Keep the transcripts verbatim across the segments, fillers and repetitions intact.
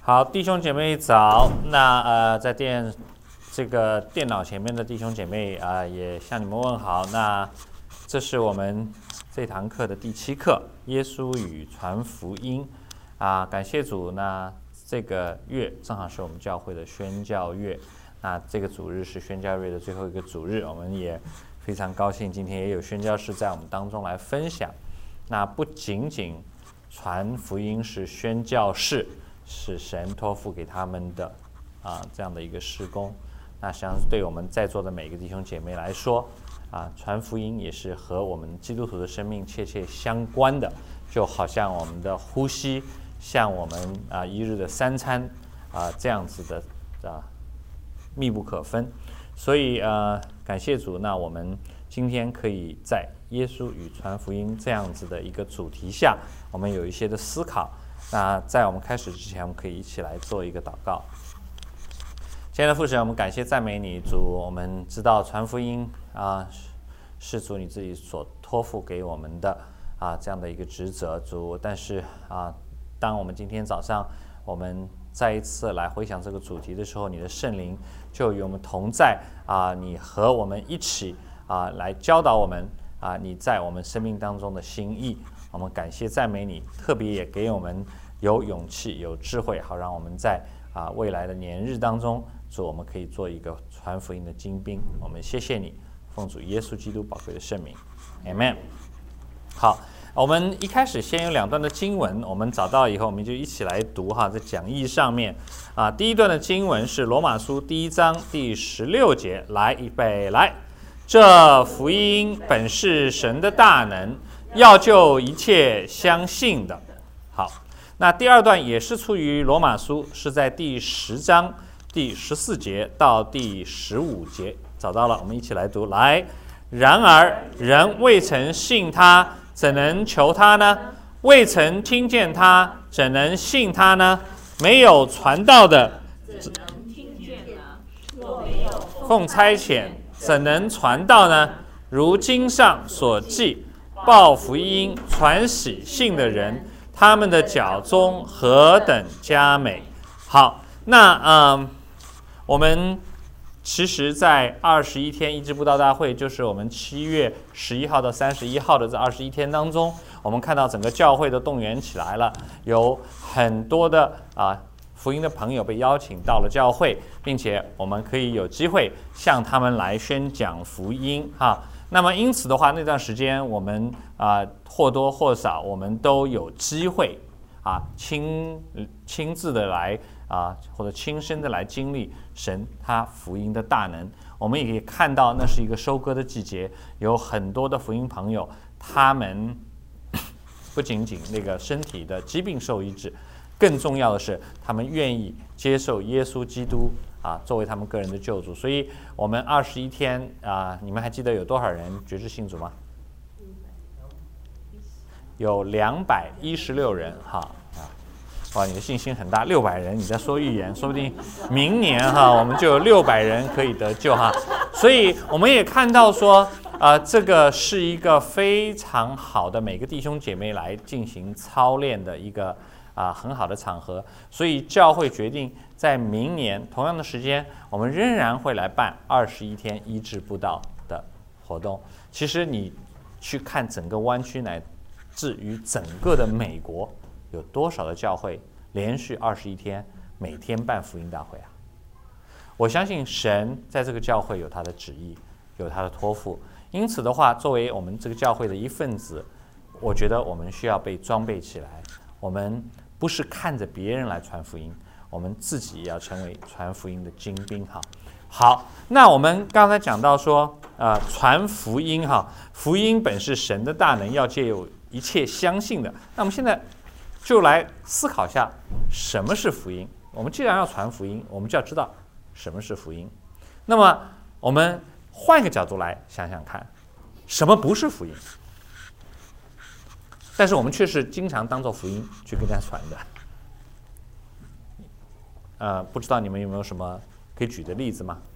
好，弟兄姐妹早。那呃，在电这个电脑前面的弟兄姐妹啊、呃，也向你们问好。那这是我们这堂课的第七课，耶稣与传福音啊、呃。感谢主，那这个月正好是我们教会的宣教月。那这个主日是宣教月的最后一个主日，我们也非常高兴，今天也有宣教士在我们当中来分享。那不仅仅传福音是宣教士。是神托付给他们的啊，这样的一个事工。那实际上对我们在座的每个弟兄姐妹来说啊，传福音也是和我们基督徒的生命切切相关的，就好像我们的呼吸，像我们啊一日的三餐啊这样子的啊密不可分。所以呃感谢主，那我们今天可以在耶稣与传福音这样子的一个主题下，我们有一些的思考。那在我们开始之前，我们可以一起来做一个祷告。亲爱的父神，我们感谢赞美你，主。我们知道传福音啊，是主你自己所托付给我们的啊这样的一个职责，主。但是啊，当我们今天早上我们再一次来回想这个主题的时候，你的圣灵就与我们同在啊，你和我们一起啊来教导我们啊，你在我们生命当中的心意。我们感谢赞美你，特别也给我们有勇气、有智慧，好让我们在啊未来的年日当中，主我们可以做一个传福音的精兵。我们谢谢你，奉主耶稣基督宝贵的圣名 ，Amen。好，我们一开始先有两段的经文，我们找到以后，我们就一起来读哈，在讲义上面啊，第一段的经文是罗马书第一章第十六节，来预备来，这福音本是神的大能。要救一切相信的。好，那第二段也是出于罗马书，是在第十章第十四节到第十五节，找到了，我们一起来读。来，然而人未曾信他，怎能求他呢？未曾听见他，怎能信他呢？没有传道的，怎能听见呢？若没有奉差遣，怎能传道呢？如经上所记。报福音、传喜信的人，他们的脚中何等佳美！好，那嗯，我们其实，在二十一天医治布道大会，就是我们七月十一号到三十一号的这二十一天当中，我们看到整个教会都动员起来了，有很多的啊福音的朋友被邀请到了教会，并且我们可以有机会向他们来宣讲福音哈。那么因此的话，那段时间我们啊、呃、或多或少我们都有机会啊亲亲自的来啊或者亲身的来经历神他福音的大能。我们也可以看到，那是一个收割的季节，有很多的福音朋友，他们不仅仅那个身体的疾病受医治，更重要的是他们愿意接受耶稣基督。啊，作为他们个人的救主，所以我们二十一天啊，你们还记得有多少人决志信主吗？有两百一十六人哈啊，哇，你的信心很大，六百人，你在说预言，说不定明年哈我们就有六百人可以得救哈。所以我们也看到说，啊，这个是一个非常好的每个弟兄姐妹来进行操练的一个。啊，很好的场合，所以教会决定在明年同样的时间，我们仍然会来办二十一天医治布道的活动。其实你去看整个湾区乃至于整个的美国，有多少的教会连续二十一天每天办福音大会啊？我相信神在这个教会有他的旨意，有他的托付。因此的话，作为我们这个教会的一份子，我觉得我们需要被装备起来。我们不是看着别人来传福音，我们自己也要成为传福音的精兵哈。好，那我们刚才讲到说，呃，传福音哈，福音本是神的大能，要借有一切相信的。那我们现在就来思考一下，什么是福音？我们既然要传福音，我们就要知道什么是福音。那么我们换一个角度来想想看，什么不是福音？但是我们却是经常当作福音去跟大家传的。呃，不知道你们有没有什么可以举的例子吗？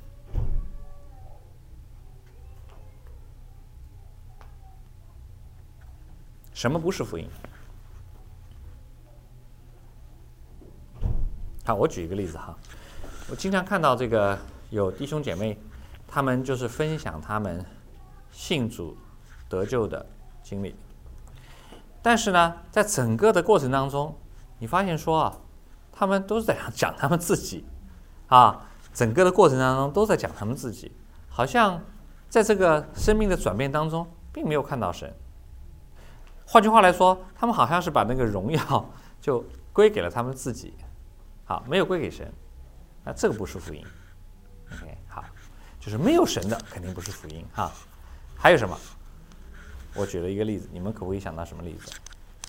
什么不是福音？ 好，我举一个例子哈，我经常看到这个有弟兄姐妹，他们就是分享他们信主得救的经历，但是呢，在整个的过程当中，你发现说啊，他们都是在讲他们自己啊，整个的过程当中都在讲他们自己，好像在这个生命的转变当中，并没有看到神。换句话来说，他们好像是把那个荣耀就归给了他们自己，好，没有归给神。那这个不是福音。OK， 好，就是没有神的肯定不是福音哈。还有什么？我举了一个例子，你们可不可以想到什么例子？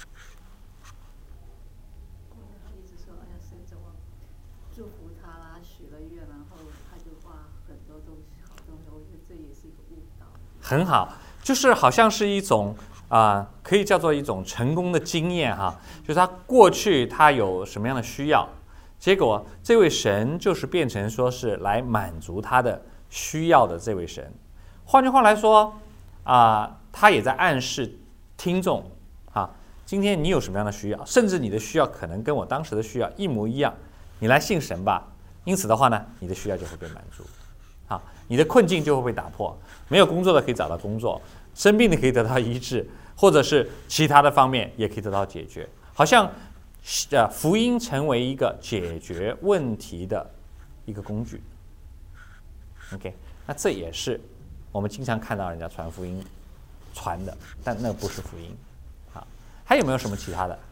一直说，哎呀，神怎么祝福他啦，许了愿，然后他就画很多东西，好东西。我觉得这也是一个误导。 很好，就是好像是一种啊、呃，可以叫做一种成功的经验哈，就是他过去他有什么样的需要，结果这位神就是变成说是来满足他的需要的这位神。换句话来说啊、呃，他也在暗示听众啊，今天你有什么样的需要，甚至你的需要可能跟我当时的需要一模一样，你来信神吧。因此的话呢，你的需要就会被满足，啊，你的困境就会被打破。没有工作的可以找到工作，生病的可以得到医治，或者是其他的方面也可以得到解决。好像呃，福音成为一个解决问题的一个工具。OK， 那这也是我们经常看到人家传福音传的，但那不是福音。好，还有没有什么其他的？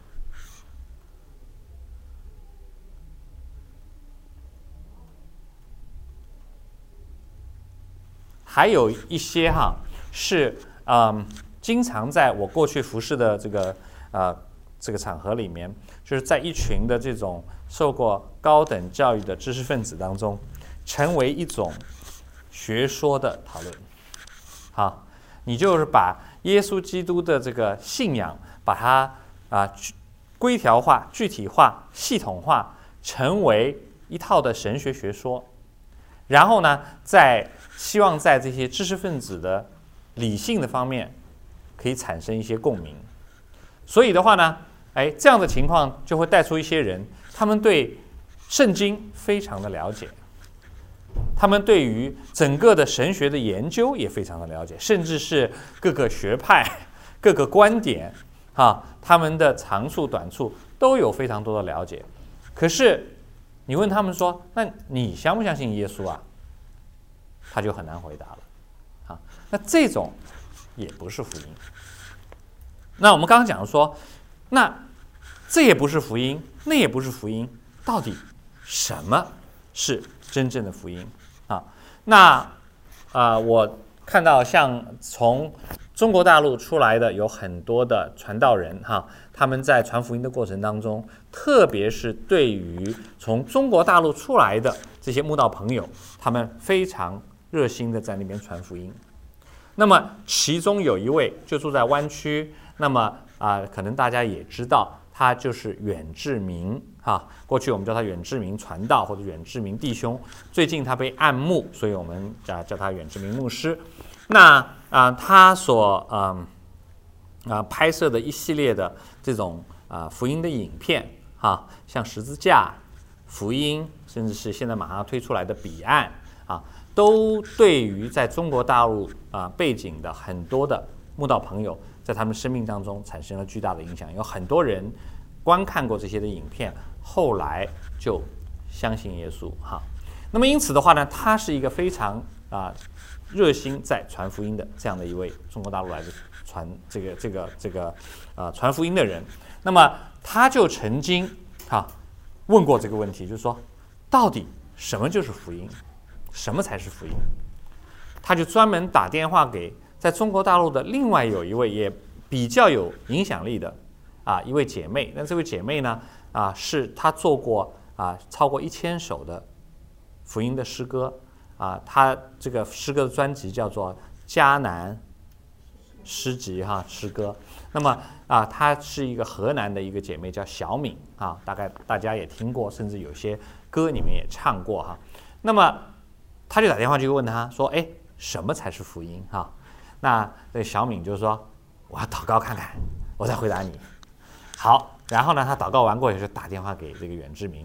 还有一些哈是嗯，经常在我过去服侍的这个呃这个场合里面，就是在一群的这种受过高等教育的知识分子当中，成为一种学说的讨论。好，你就是把耶稣基督的这个信仰，把它啊、呃、规条化、具体化、系统化，成为一套的神学学说。然后呢，在希望在这些知识分子的理性的方面可以产生一些共鸣。所以的话呢，哎，这样的情况就会带出一些人，他们对圣经非常的了解，他们对于整个的神学的研究也非常的了解，甚至是各个学派、各个观点啊，他们的长处短处都有非常多的了解。可是你问他们说，那你相不相信耶稣啊？他就很难回答了。啊，那这种也不是福音。那我们刚刚讲说，那这也不是福音，那也不是福音，到底什么是真正的福音啊？那啊、呃，我看到像从中国大陆出来的有很多的传道人哈，他们在传福音的过程当中，特别是对于从中国大陆出来的这些慕道朋友，他们非常热心的在那边传福音。那么其中有一位就住在湾区，那么啊、呃，可能大家也知道，他就是远志明哈。过去我们叫他远志明传道或者远志明弟兄，最近他被按牧，所以我们啊叫他远志明牧师。那啊、呃，他所嗯啊、呃、拍摄的一系列的这种啊、呃、福音的影片哈，像十字架、福音，甚至是现在马上推出来的彼岸啊，都对于在中国大陆啊、呃、背景的很多的慕道朋友，在他们生命当中产生了巨大的影响。有很多人观看过这些的影片，后来就相信耶稣哈。那么因此的话呢，他是一个非常啊、呃、热心在传福音的这样的一位中国大陆来的传这个这个这个呃传福音的人。那么他就曾经哈、啊、问过这个问题，就是说，到底什么就是福音？什么才是福音？他就专门打电话给在中国大陆的另外有一位也比较有影响力的啊一位姐妹。那这位姐妹呢啊是她做过啊超过一千首的福音的诗歌啊，她这个诗歌的专辑叫做《迦南诗集》哈诗歌。那么啊，她是一个河南的一个姐妹，叫小敏啊，大概大家也听过，甚至有些歌你们也唱过哈。那么他就打电话就问他说：“哎，什么才是福音？”哈，那这小敏就说：“我要祷告看看，我再回答你。”好，然后呢，他祷告完过以后就打电话给这个远志明，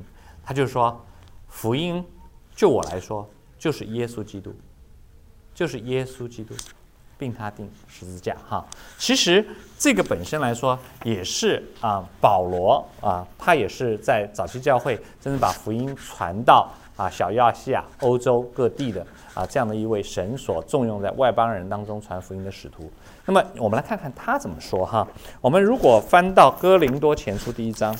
他就说，福音就我来说，就是耶稣基督，就是耶稣基督，并他钉十字架哈。其实这个本身来说，也是啊，保罗啊，他也是在早期教会真正把福音传到啊小亚细亚、欧洲各地的啊这样的一位神所重用在外邦人当中传福音的使徒。那么我们来看看他怎么说哈。我们如果翻到哥林多前书第一章。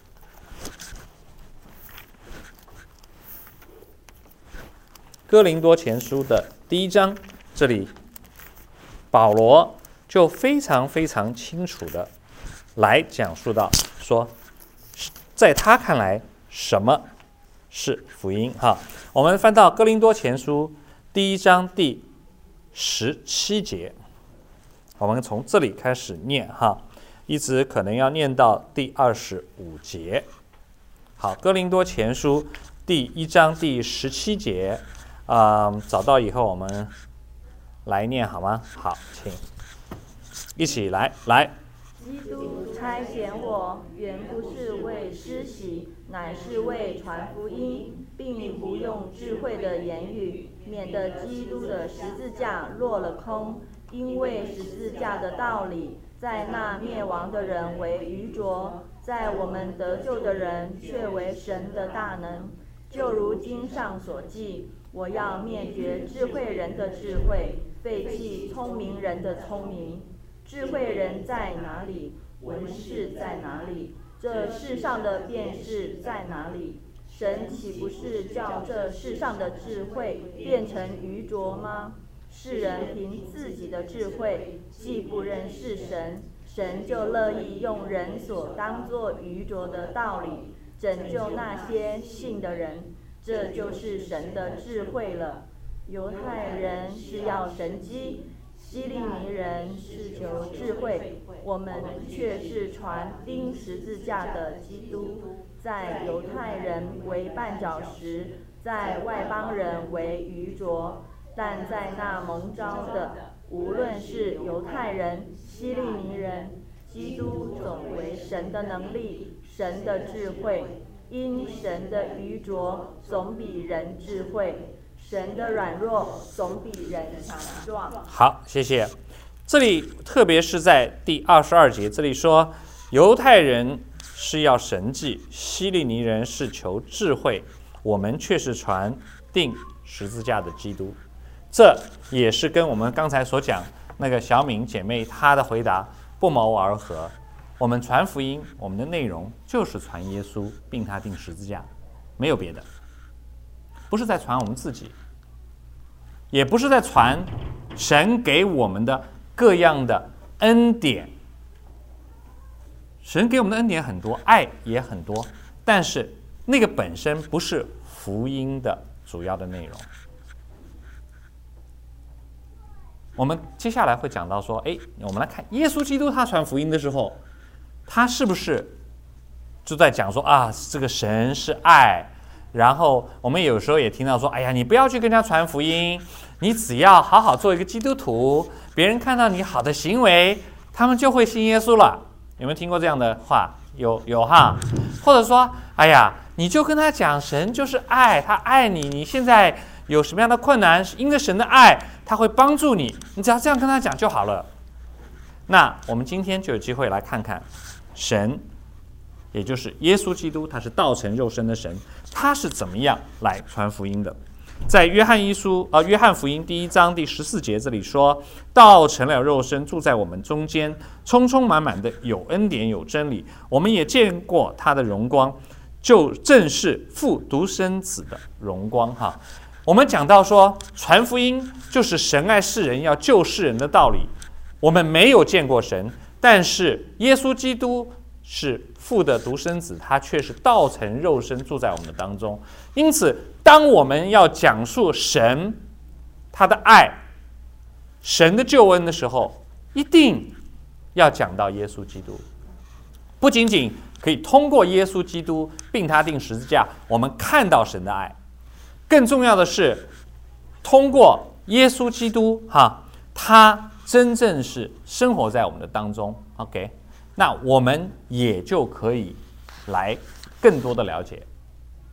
哥林多前书的第一章，这里保罗就非常非常清楚的来讲述到说，在他看来什么是福音哈。我们翻到哥林多前书第一章第十七节，我们从这里开始念哈，一直可能要念到第二十五节。好，哥林多前书第一章第十七节。啊、嗯，找到以后我们来念好吗？好，请一起来来。 基督差遣我，原不是为施洗，乃是为传福音，并不用智慧的言语，免得基督的十字架落了空。因为十字架的道理，在那灭亡的人为愚拙，在我们得救的人却为神的大能。就如经上所记，我要灭绝智慧人的智慧，废弃聪明人的聪明。智慧人在哪里？文士在哪里？这世上的辩士在哪里？神岂不是叫这世上的智慧变成愚拙吗？世人凭自己的智慧，既不认识神，神就乐意用人所当作愚拙的道理，拯救那些信的人。这就是神的智慧了。犹太人是要神迹，希利尼人是求智慧，我们却是传钉十字架的基督，在犹太人为绊脚石，在外邦人为愚拙，但在那蒙召的，无论是犹太人、希利尼人，基督总为神的能力，神的智慧。因神的愚拙总比人智慧，神的软弱总比人强壮。 好，谢谢。这里特别是在第二十二节，这里说犹太人是要神迹，希利尼人是求智慧，我们却是传钉十字架的基督。这也是跟我们刚才所讲那个小敏姐妹她的回答不谋而合。我们传福音，我们的内容就是传耶稣，并他钉十字架，没有别的，不是在传我们自己，也不是在传神给我们的各样的恩典。神给我们的恩典很多，爱也很多，但是那个本身不是福音的主要的内容。我们接下来会讲到说，哎，我们来看耶稣基督他传福音的时候，他是不是就在讲说啊，这个神是爱？然后我们有时候也听到说，哎呀，你不要去跟人家传福音，你只要好好做一个基督徒，别人看到你好的行为，他们就会信耶稣了。有没有听过这样的话？有有哈。或者说，哎呀，你就跟他讲，神就是爱，他爱你，你现在有什么样的困难，因着神的爱，他会帮助你，你只要这样跟他讲就好了。那我们今天就有机会来看看神，也就是耶稣基督，他是道成肉身的神，他是怎么样来传福音的。在约翰一书呃约翰福音第一章第十四节这里说，道成了肉身，住在我们中间，充充满满的有恩典有真理，我们也见过他的荣光，就正是父独生子的荣光哈。我们讲到说，传福音就是神爱世人要救世人的道理。我们没有见过神，但是耶稣基督是父的独生子，他却是道成肉身住在我们的当中。因此当我们要讲述神他的爱，神的救恩的时候，一定要讲到耶稣基督。不仅仅可以通过耶稣基督并他钉十字架，我们看到神的爱，更重要的是通过耶稣基督哈，他真正是生活在我们的当中 OK， 那我们也就可以来更多的了解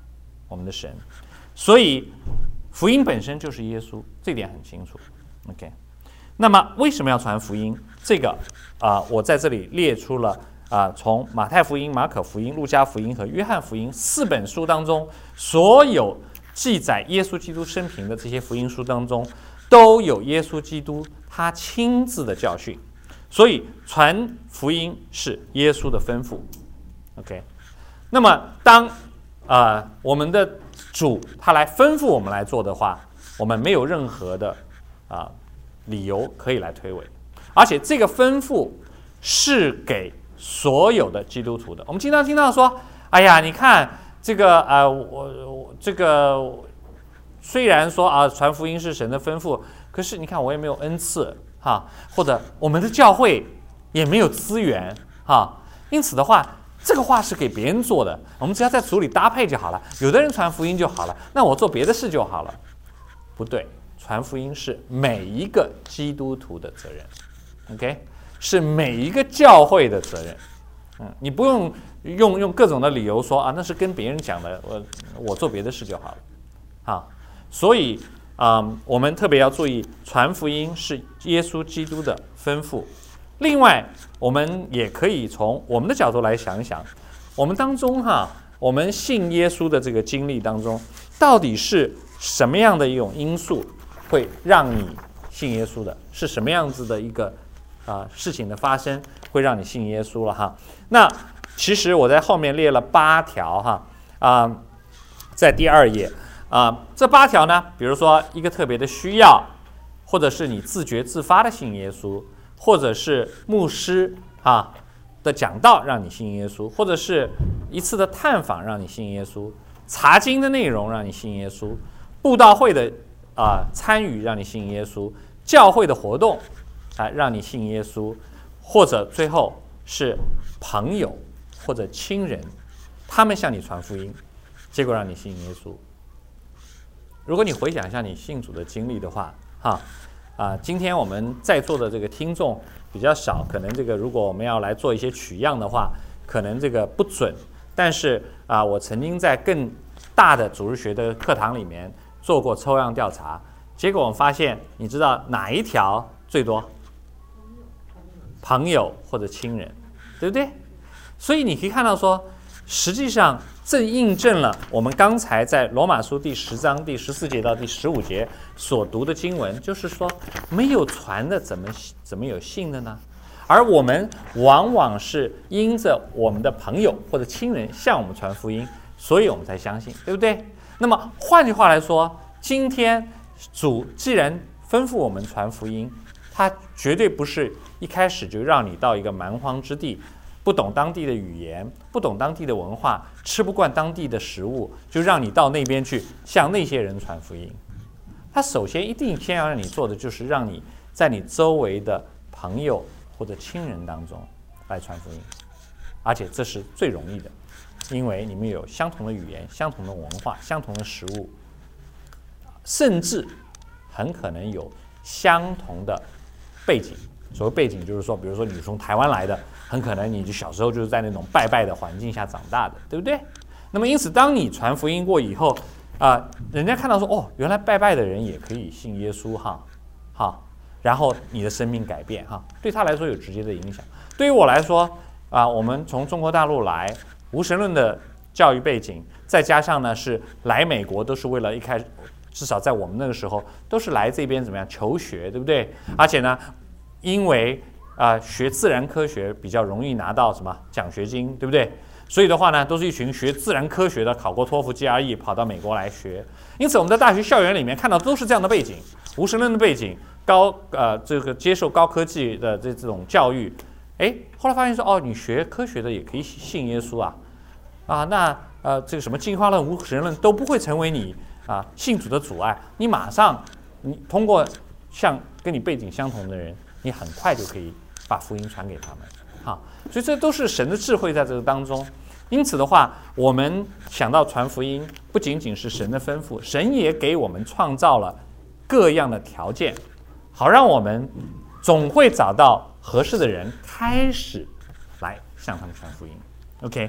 我们的神。所以福音本身就是耶稣，这点很清楚。OK， 那么为什么要传福音？这个啊、呃，我在这里列出了啊、呃，从马太福音、马可福音、路加福音和约翰福音四本书当中，所有记载耶稣基督生平的这些福音书当中，都有耶稣基督他亲自的教训。所以传福音是耶稣的吩咐。OK， 那么当啊、呃、我们的主他来吩咐我们来做的话，我们没有任何的啊、呃、理由可以来推诿，而且这个吩咐是给所有的基督徒的。我们经常听到说，哎呀，你看这个呃我我这个虽然说啊传福音是神的吩咐，可是你看我也没有恩赐哈，或者我们的教会也没有资源哈，因此的话，这个话是给别人做的，我们只要在组里搭配就好了。有的人传福音就好了，那我做别的事就好了。不对，传福音是每一个基督徒的责任 ，OK， 是每一个教会的责任。嗯，你不用用用各种的理由说啊，那是跟别人讲的，我我做别的事就好了。好，所以啊、嗯，我们特别要注意，传福音是耶稣基督的吩咐。另外，我们也可以从我们的角度来想一想，我们当中哈，我们信耶稣的这个经历当中，到底是什么样的一种因素会让你信耶稣的？是什么样子的一个啊、呃、事情的发生会让你信耶稣了哈？那其实我在后面列了八条哈啊、呃，在第二页啊、呃，这八条呢，比如说一个特别的需要，或者是你自觉自发的信耶稣。或者是牧师啊的讲道让你信耶稣，或者是一次的探访让你信耶稣，查经的内容让你信耶稣，布道会的啊、呃、参与让你信耶稣，教会的活动啊、呃、让你信耶稣，或者最后是朋友或者亲人，他们向你传福音，结果让你信耶稣。如果你回想一下你信主的经历的话，哈。啊，今天我们在座的这个听众比较少，可能这个如果我们要来做一些取样的话，可能这个不准。但是啊，我曾经在更大的主日学的课堂里面做过抽样调查，结果我们发现，你知道哪一条最多？朋友或者亲人，对不对？所以你可以看到说，实际上正印证了我们刚才在罗马书第十章第十四节到第十五节所读的经文，就是说没有传的怎么怎么有信的呢？而我们往往是因着我们的朋友或者亲人向我们传福音，所以我们才相信，对不对？那么换句话来说，今天主既然吩咐我们传福音，他绝对不是一开始就让你到一个蛮荒之地，不懂当地的语言，不懂当地的文化，吃不惯当地的食物，就让你到那边去向那些人传福音。他首先一定先要让你做的，就是让你在你周围的朋友或者亲人当中来传福音，而且这是最容易的，因为你们有相同的语言、相同的文化、相同的食物，甚至很可能有相同的背景。所谓背景就是说，比如说你从台湾来的，很可能你就小时候就是在那种拜拜的环境下长大的，对不对？那么因此，当你传福音过以后，啊、呃，人家看到说，哦，原来拜拜的人也可以信耶稣哈，哈，然后你的生命改变哈，对他来说有直接的影响。对于我来说，啊、呃，我们从中国大陆来，无神论的教育背景，再加上呢是来美国都是为了一开始，至少在我们那个时候都是来这边怎么样求学，对不对？而且呢，因为啊、呃、学自然科学比较容易拿到什么奖学金，对不对？所以的话呢，都是一群学自然科学的，考过托福 G R E 跑到美国来学。因此我们在大学校园里面看到都是这样的背景，无神论的背景，高呃这个接受高科技的这这种教育。哎，后来发现说，哦，你学科学的也可以信耶稣啊，啊，那呃这个什么进化论、无神论都不会成为你啊信主的阻碍。你马上你通过像跟你背景相同的人，你很快就可以把福音传给他们。好，所以这都是神的智慧在这个当中。因此的话，我们想到传福音，不仅仅是神的吩咐，神也给我们创造了各样的条件，好让我们总会找到合适的人开始来向他们传福音。OK，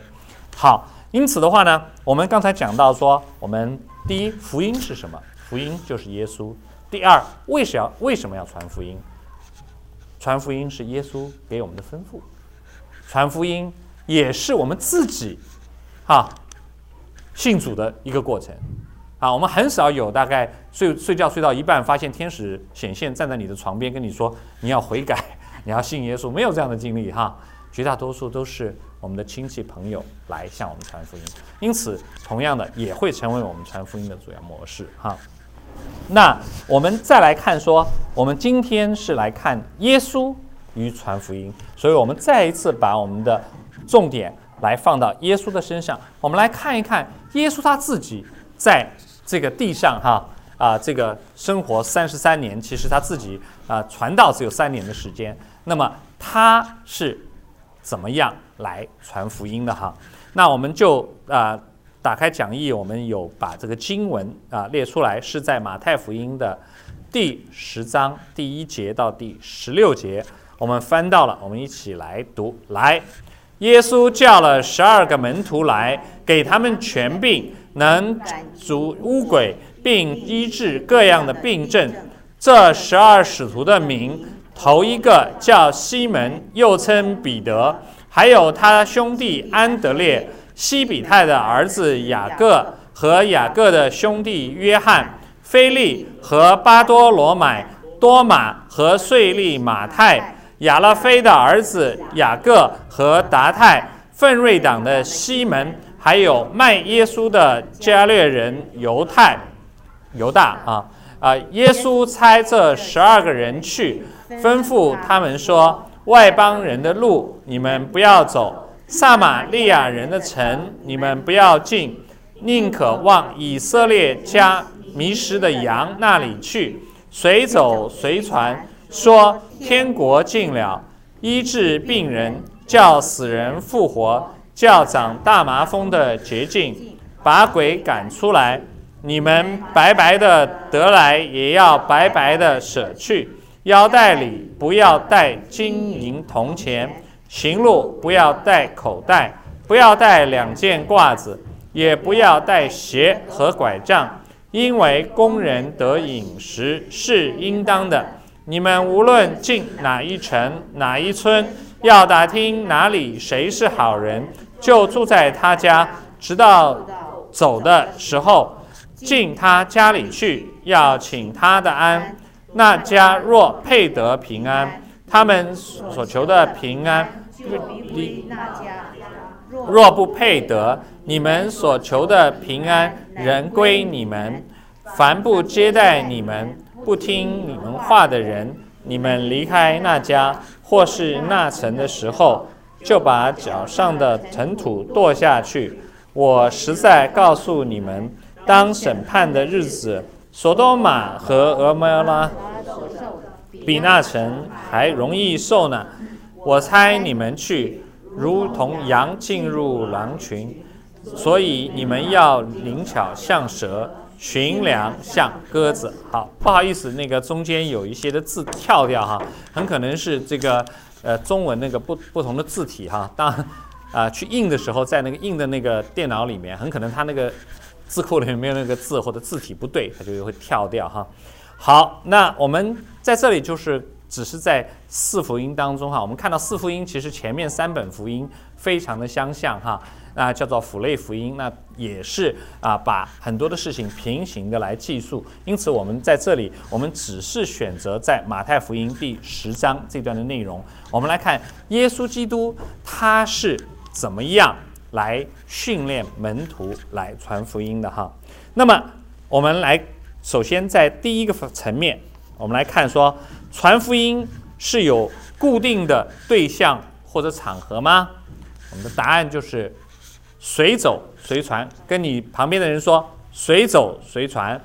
好，因此的话呢，我们刚才讲到说，我们第一，福音是什么？福音就是耶稣。第二，为什么为什么要传福音？传福音是耶稣给我们的吩咐，传福音也是我们自己啊信主的一个过程啊。我们很少有大概睡睡觉睡到一半，发现天使显现站在你的床边，跟你说你要悔改，你要信耶稣，没有这样的经历哈。绝大多数都是我们的亲戚朋友来向我们传福音，因此同样的也会成为我们传福音的主要模式哈。那我们再来看说，我们今天是来看耶稣与传福音，所以我们再一次把我们的重点来放到耶稣的身上。我们来看一看耶稣他自己在这个地上哈啊、呃、这个生活三十三年，其实他自己啊、呃、传道只有三年的时间，那么他是怎么样来传福音的哈？那我们就啊、呃、打开讲义，我们有把这个经文啊、呃、列出来，是在马太福音的第十章第一节到第十六节，我们翻到了，我们一起来读。来，耶稣叫了十二个门徒来，给他们权柄，能逐污鬼，并医治各样的病症。这十二使徒的名，头一个叫西门，又称彼得，还有他兄弟安德烈，西比泰的儿子雅各和雅各的兄弟约翰，腓利和巴多罗买，多马和税吏马太，亚勒菲的儿子雅各和达太，奋锐党的西门，还有卖耶稣的加略人犹太犹大啊啊！耶稣差这十二个人去，吩咐他们说：外邦人的路你们不要走，撒玛利亚人的城你们不要进，宁可往以色列家迷失的羊那里去，随走随传，说天国近了，医治病人，叫死人复活，叫长大麻风的洁净，把鬼赶出来。你们白白的得来，也要白白的舍去。腰带里不要带金银铜钱，行路不要带口袋，不要带两件褂子，也不要带鞋和拐杖，因为工人得饮食是应当的。你们无论进哪一城哪一村，要打听哪里谁是好人，就住在他家，直到走的时候进他家里去，要请他的安。那家若配得平安，他们所求的平安离若不配得，你们所求的平安仍归你们。凡不接待你们、不听你们话的人，你们离开那家或是那城的时候，就把脚上的尘土跺下去。我实在告诉你们，当审判的日子，索多玛和蛾摩拉比那城还容易受呢。我猜你们去，如同羊进入狼群，所以你们要灵巧像蛇，驯良像鸽子。好，不好意思，那个中间有一些的字跳掉哈，很可能是这个呃中文那个不不同的字体哈。当啊、呃、去印的时候，在那个印的那个电脑里面，很可能它那个字库里面没有那个字或者字体不对，它就会跳掉哈。好，那我们在这里就是只是在四福音当中哈，我们看到四福音其实前面三本福音非常的相像哈，那叫做符类福音，那也是啊把很多的事情平行的来记述，因此我们在这里我们只是选择在马太福音第十章这段的内容，我们来看耶稣基督他是怎么样来训练门徒来传福音的哈。那么我们来首先在第一个层面，我们来看说传福音是有固定的对象或者场合吗？我们的答案就是随走随传。跟你旁边的人说随走随传。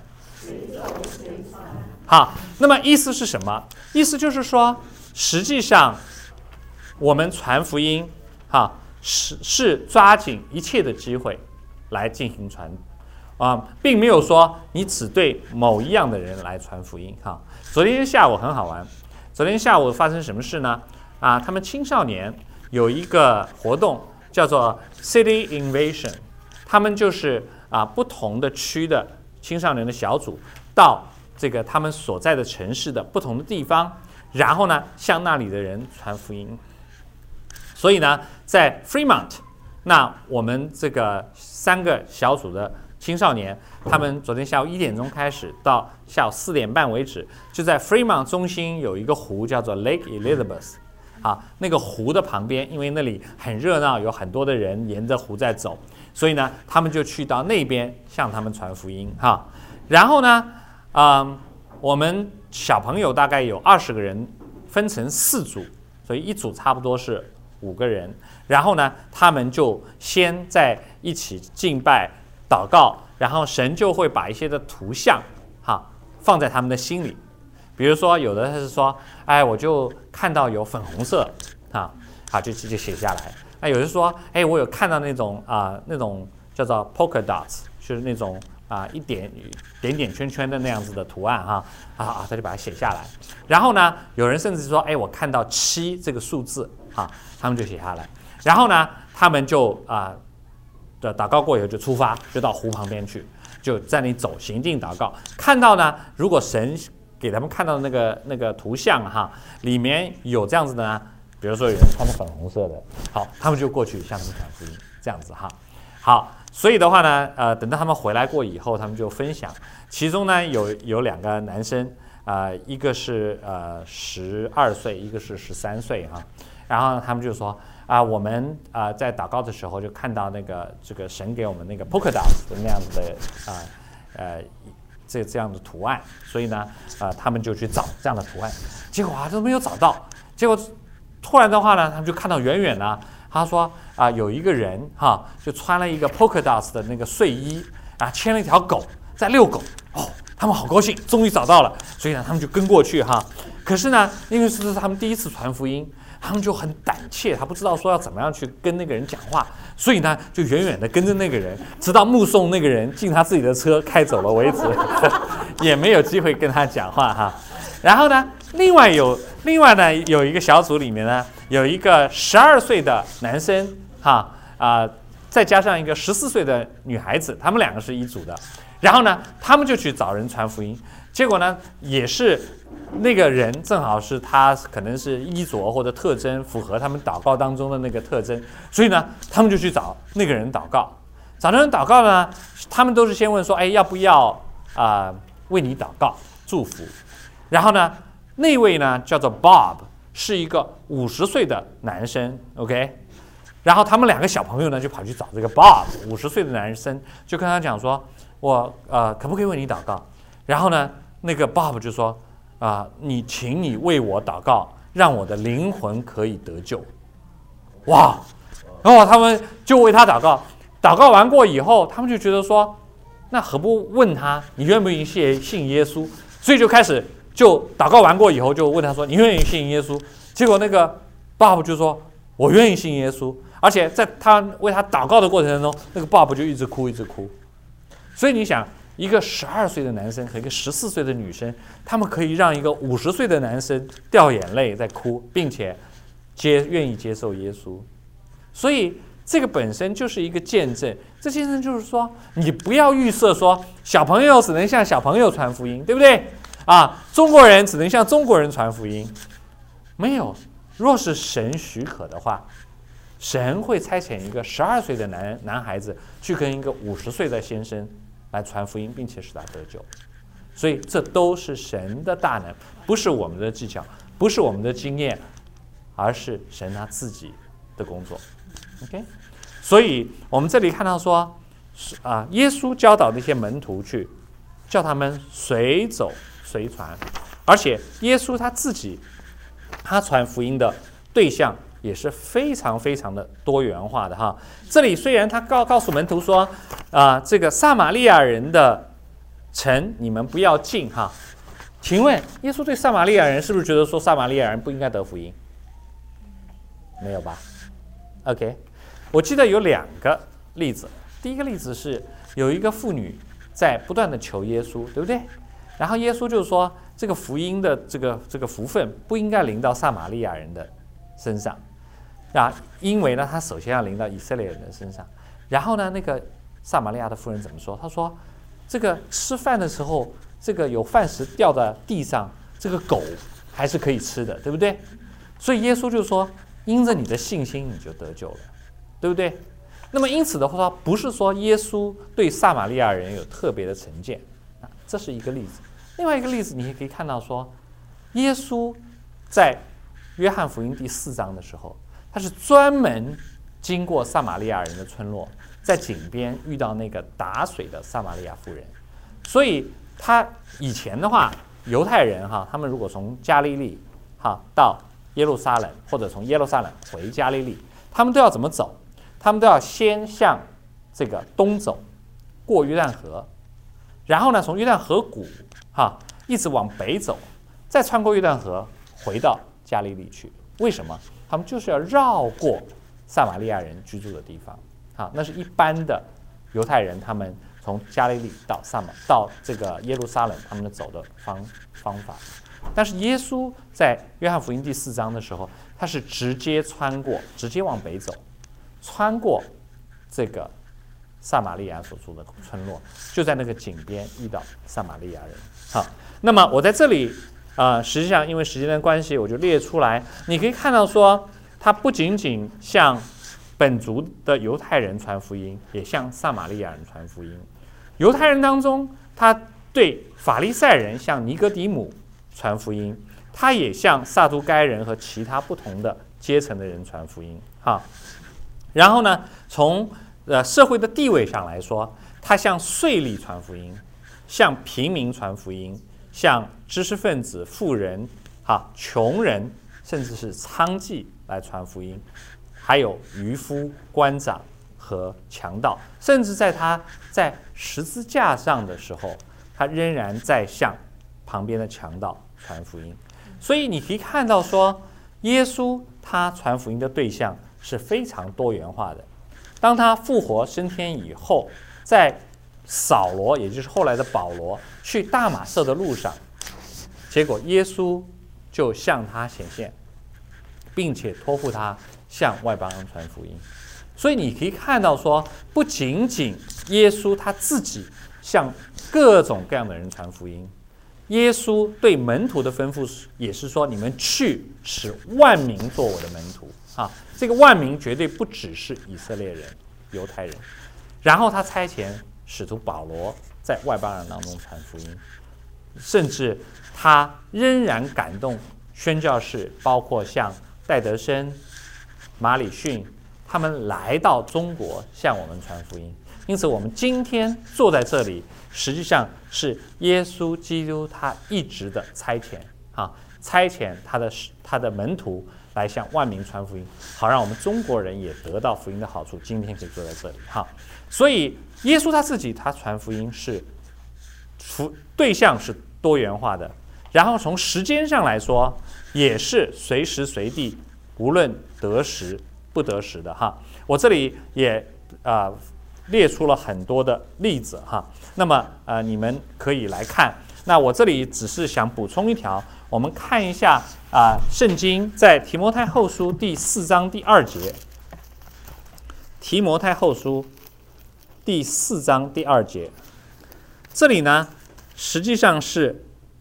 好，那么意思是什么？意思就是说实际上我们传福音哈是是抓紧一切的机会来进行传啊，并没有说你只对某一样的人来传福音哈。昨天下午很好玩，昨天下午发生什么事呢？啊，他们青少年有一个活动叫做 City Invasion， 他们就是啊不同的区的青少年的小组到这个他们所在的城市的不同的地方，然后呢向那里的人传福音。所以呢，在 Fremont， 那我们这个三个小组的青少年，他们昨天下午一点钟开始，到下午四点半为止，就在 Fremont 中心有一个湖叫做 Lake Elizabeth， 啊，那个湖的旁边，因为那里很热闹，有很多的人沿着湖在走，所以呢，他们就去到那边向他们传福音哈。然后呢，嗯，我们小朋友大概有二十个人，分成四组，所以一组差不多是五个人。然后呢，他们就先在一起敬拜、祷告，然后神就会把一些的图像哈放在他们的心里。比如说，有的他是说，哎，我就看到有粉红色，啊，好就就写下来。那有的说，哎，我有看到那种啊、呃、那种叫做 polka dots， 就是那种啊、呃、一点点点圈圈的那样子的图案哈啊啊，他就把它写下来。然后呢，有人甚至说，哎，我看到七这个数字，哈，他们就写下来。然后呢，他们就啊的、呃、祷告过以后就出发，就到湖旁边去，就在那里走，行进祷告。看到呢，如果神给他们看到的那个那个图像哈，里面有这样子的呢，比如说有人穿的粉红色的，好，他们就过去向他们传福音，这样子哈。好，所以的话呢，呃，等到他们回来过以后，他们就分享，其中呢有有两个男生，呃，一个是呃十二岁，一个是十三岁哈，然后他们就说啊、呃，我们啊、呃、在祷告的时候就看到那个这个神给我们那个 polka dots 的那样子的啊 呃, 呃这这样的图案，所以呢，啊、呃，他们就去找这样的图案，结果啊都没有找到，结果突然的话呢，他们就看到远远呢，他说啊、呃、有一个人哈，就穿了一个 polka dots 的那个睡衣啊，牵了一条狗在遛狗，哦，他们好高兴，终于找到了，所以呢，他们就跟过去哈。可是呢，因为是他们第一次传福音，他们就很胆怯，他不知道说要怎么样去跟那个人讲话，所以呢，就远远的跟着那个人，直到目送那个人进他自己的车开走了为止，也没有机会跟他讲话哈。然后呢，另外有另外呢有一个小组里面呢，有一个十二岁的男生哈啊、呃，再加上一个十四岁的女孩子，他们两个是一组的。然后呢，他们就去找人传福音，结果呢，也是那个人正好是他可能是衣着或者特征符合他们祷告当中的那个特征，所以呢，他们就去找那个人祷告。找那人祷告呢，他们都是先问说，哎，要不要啊、呃、为你祷告祝福？然后呢，那位呢叫做 Bob， 是一个五十岁的男生 ，OK。然后他们两个小朋友呢就跑去找这个 Bob， 五十岁的男生，就跟他讲说，我呃可不可以为你祷告？然后呢，那个 Bob 就说啊、呃，你请你为我祷告，让我的灵魂可以得救。哇！然后他们就为他祷告，祷告完过以后，他们就觉得说，那何不问他你愿不愿意信信耶稣？所以就开始就祷告完过以后就问他说，你愿意信耶稣？结果那个 Bob 就说，我愿意信耶稣。而且在他为他祷告的过程当中，那个 Bob 就一直哭一直哭。所以你想，一个十二岁的男生和一个十四岁的女生，他们可以让一个五十岁的男生掉眼泪在哭，并且接愿意接受耶稣。所以这个本身就是一个见证。这见证就是说，你不要预设说小朋友只能向小朋友传福音，对不对？啊，中国人只能向中国人传福音，没有。若是神许可的话，神会差遣一个十二岁的男男孩子去跟一个五十岁的先生来传福音，并且使他得救。所以这都是神的大能，不是我们的技巧，不是我们的经验，而是神他自己的工作。OK， 所以我们这里看到说，啊，耶稣教导那些门徒去，叫他们随走随传，而且耶稣他自己，他传福音的对象也是非常非常的多元化的哈。这里虽然他告告诉门徒说，啊、呃，这个撒玛利亚人的城你们不要进哈。请问耶稣对撒玛利亚人是不是觉得说撒玛利亚人不应该得福音？没有吧 ？OK， 我记得有两个例子。第一个例子是有一个妇女在不断的求耶稣，对不对？然后耶稣就说，这个福音的这个这个福分不应该临到撒玛利亚人的身上。 啊，因为呢，他首先要临到以色列人的身上。然后呢，那个撒玛利亚的妇人怎么说？他说：“这个吃饭的时候，这个有饭食掉在地上，这个狗还是可以吃的，对不对？”所以耶稣就说：“因着你的信心，你就得救了，对不对？”那么因此的话，不是说耶稣对撒玛利亚人有特别的成见啊，这是一个例子。另外一个例子，你也可以看到说，耶稣在约翰福音第四章的时候，他是专门经过撒玛利亚人的村落，在井边遇到那个打水的撒玛利亚妇人。所以他以前的话，犹太人哈，他们如果从加利利哈到耶路撒冷，或者从耶路撒冷回加利利，他们都要怎么走？他们都要先向这个东走，过约旦河，然后呢，从约旦河谷哈一直往北走，再穿过约旦河回到加利利去。为什么？他们就是要绕过撒玛利亚人居住的地方啊，那是一般的犹太人他们从加利利到撒玛到这个耶路撒冷他们的走的方方法。但是耶稣在约翰福音第四章的时候，他是直接穿过，直接往北走。穿过这个撒玛利亚所住的村落，就在那个井边遇到撒玛利亚人。好，那么我在这里，呃，实际上因为时间的关系，我就列出来。你可以看到说，他不仅仅向本族的犹太人传福音，也向撒玛利亚人传福音。犹太人当中，他对法利赛人，向尼哥底母传福音，他也向撒都该人和其他不同的阶层的人传福音。哈。然后呢，从呃社会的地位上来说，他向税吏传福音，向平民传福音，向知识分子、富人、哈穷人，甚至是娼妓来传福音，还有渔夫、官长和强盗，甚至在他在十字架上的时候，他仍然在向旁边的强盗传福音。所以你可以看到说，耶稣他传福音的对象是非常多元化的。当他复活升天以后，在扫罗，也就是后来的保罗，去大马色的路上，结果耶稣就向他显现，并且托付他向外邦人传福音。所以你可以看到说，不仅仅耶稣他自己向各种各样的人传福音，耶稣对门徒的吩咐也是说，你们去使万民做我的门徒啊。这个万民绝对不只是以色列人、犹太人。然后他差遣使徒保罗在外邦人当中传福音，甚至他仍然感动宣教士，包括像戴德生、马礼逊，他们来到中国向我们传福音。因此我们今天坐在这里，实际上是耶稣基督他一直的差遣啊，差遣他的他的门徒来向万民传福音，好让我们中国人也得到福音的好处。今天可以坐在这里哈，所以耶稣他自己他传福音是福对象是多元化的，然后从时间上来说也是随时随地，无论得时不得时的哈。我这里也啊、呃、列出了很多的例子哈，那么呃你们可以来看。那我这里只是想补充一条，我们看一下啊、呃，圣经在提摩太后书第四章第二节。提摩太后书第四章第二节，这里呢实际上是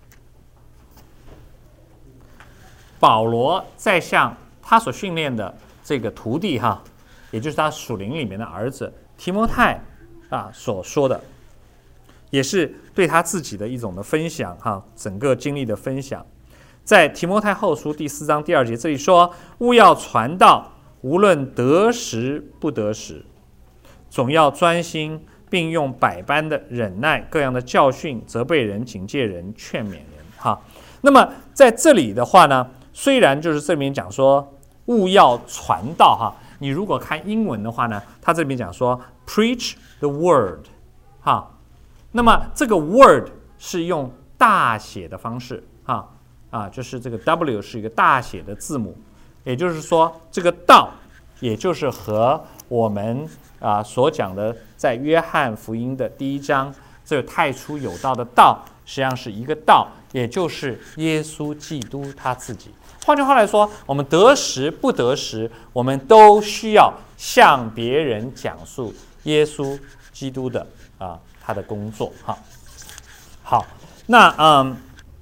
保罗在向他所训练的这个徒弟哈，也就是他属灵里面的儿子提摩太啊所说的，也是对他自己的一种的分享哈，整个经历的分享。在提摩太后书第四章第二节，这里说：务要传道，无论得时不得时，总要专心，并用百般的忍耐，各样的教训，责备人、警戒人、劝勉人。哈，那么在这里的话呢，虽然就是这边讲说务要传道哈，你如果看英文的话呢，他这边讲说 preach the word 哈，那么这个 word 是用大写的方式哈啊，就是这个 W 是一个大写的字母，也就是说这个道，也就是和我们啊所讲的在约翰福音的第一章，这个太初有道的道，实际上是一个道， 也就是耶稣基督他自己。换句话来说，我们得时不得时，我们都需要向别人讲述耶稣基督的啊他的工作。哈，好，那嗯，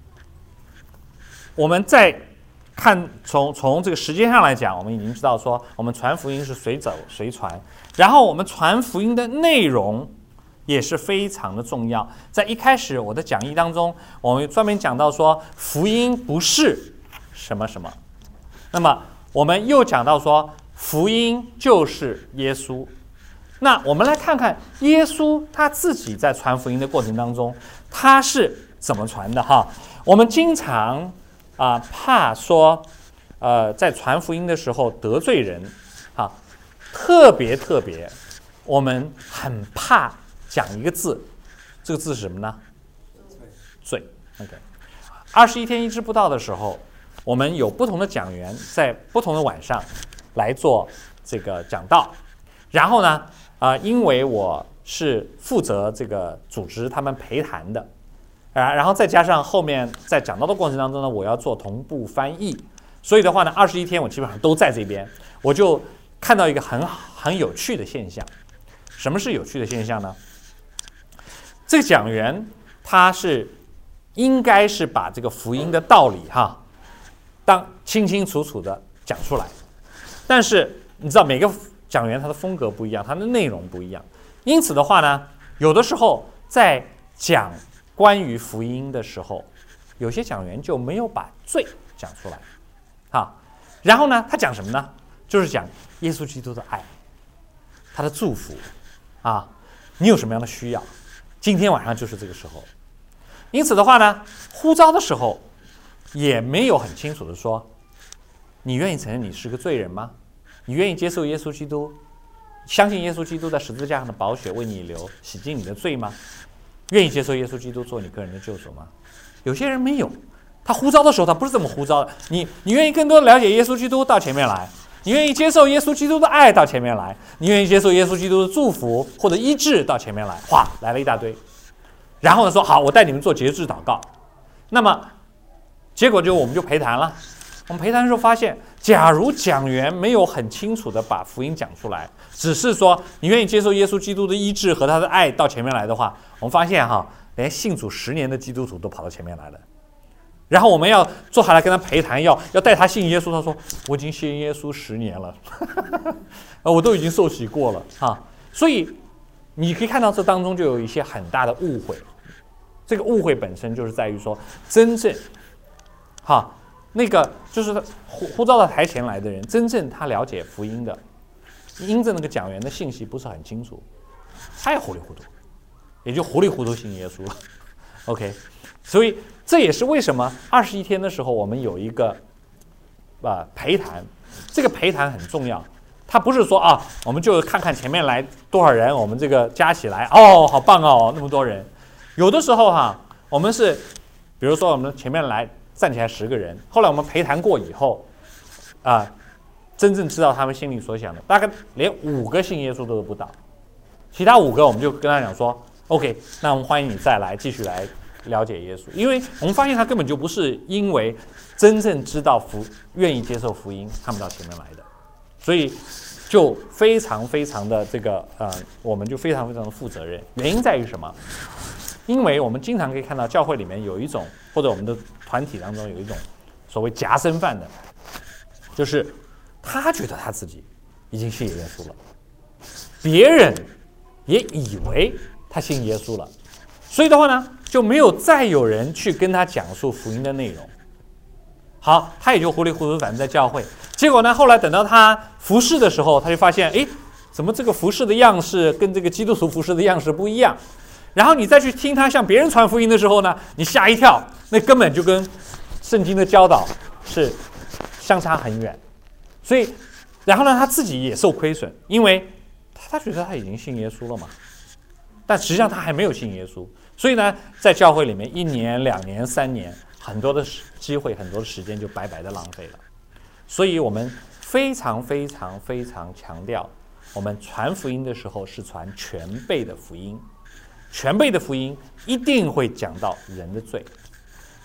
我们再看从从这个时间上来讲，我们已经知道说，我们传福音是随走随传，然后我们传福音的内容也是非常的重要。在一开始我的讲义当中，我们专门讲到说，福音不是什么什么。那么我们又讲到说，福音就是耶稣。那我们来看看耶稣他自己在传福音的过程当中，他是怎么传的哈？我们经常啊、呃、怕说，呃，在传福音的时候得罪人，啊，特别特别，我们很怕讲一个字，这个字是什么呢？罪。OK， 二十一天一知布道的时候，我们有不同的讲员在不同的晚上来做这个讲道，然后呢，啊、呃，因为我是负责这个组织他们陪谈的，啊，然后再加上后面在讲道的过程当中呢，我要做同步翻译，所以的话呢，二十一天我基本上都在这边，我就看到一个很很有趣的现象。什么是有趣的现象呢？这个讲员他是应该是把这个福音的道理哈，当清清楚楚的讲出来，但是你知道每个讲员他的风格不一样，他的内容不一样，因此的话呢，有的时候在讲关于福音的时候，有些讲员就没有把罪讲出来，啊，然后呢，他讲什么呢？就是讲耶稣基督的爱，他的祝福，啊，你有什么样的需要？今天晚上就是这个时候。因此的话呢，呼召的时候也没有很清楚的说，你愿意承认你是个罪人吗？你愿意接受耶稣基督，相信耶稣基督在十字架上的宝血为你流，洗净你的罪吗？愿意接受耶稣基督做你个人的救主吗？有些人没有，他呼召的时候他不是这么呼召的。你你愿意更多了解耶稣基督，到前面来；你愿意接受耶稣基督的爱，到前面来；你愿意接受耶稣基督的祝福或者医治，到前面来。哗，来了一大堆。然后呢，说好，我带你们做节制祷告。那么结果就我们就陪谈了。我们陪谈的时候发现，假如讲员没有很清楚的把福音讲出来，只是说你愿意接受耶稣基督的医治和他的爱到前面来的话，我们发现哈，连信主十年的基督徒都跑到前面来了。然后我们要坐下来跟他陪谈，要要带他信耶稣。他说我已经信耶稣十年了，我都已经受洗过了哈。所以你可以看到这当中就有一些很大的误会。这个误会本身就是在于说，真正哈那个就是呼呼召到台前来的人，真正他了解福音的，因着那个讲员的信息不是很清楚，他也糊里糊涂，也就糊里糊涂信耶稣了。OK， 所以这也是为什么二十一天的时候我们有一个啊、呃、陪谈，这个陪谈很重要。他不是说啊，我们就看看前面来多少人，我们这个加起来哦，好棒哦，那么多人。有的时候哈，我们是比如说我们前面来站起来十个人，后来我们陪谈过以后啊、呃，真正知道他们心里所想的，大概连五个信耶稣都不到，其他五个我们就跟他讲说 OK， 那我们欢迎你再来继续来了解耶稣。因为我们发现他根本就不是因为真正知道福愿意接受福音他们到前面来的，所以就非常非常的这个呃，我们就非常非常的负责任。原因在于什么？因为我们经常可以看到教会里面有一种，或者我们的团体当中有一种所谓夹生饭的，就是他觉得他自己已经信耶稣了，别人也以为他信耶稣了，所以的话呢，就没有再有人去跟他讲述福音的内容。好，他也就糊里糊涂反正在教会。结果呢，后来等到他服侍的时候，他就发现，哎，怎么这个服侍的样式跟这个基督徒服侍的样式不一样？然后你再去听他向别人传福音的时候呢，你吓一跳，那根本就跟圣经的教导是相差很远。所以，然后呢，他自己也受亏损，因为他觉得他已经信耶稣了嘛，但实际上他还没有信耶稣。所以呢，在教会里面一年、两年、三年，很多的机会、很多的时间就白白的浪费了。所以我们非常非常非常强调，我们传福音的时候是传全备的福音。全备的福音一定会讲到人的罪，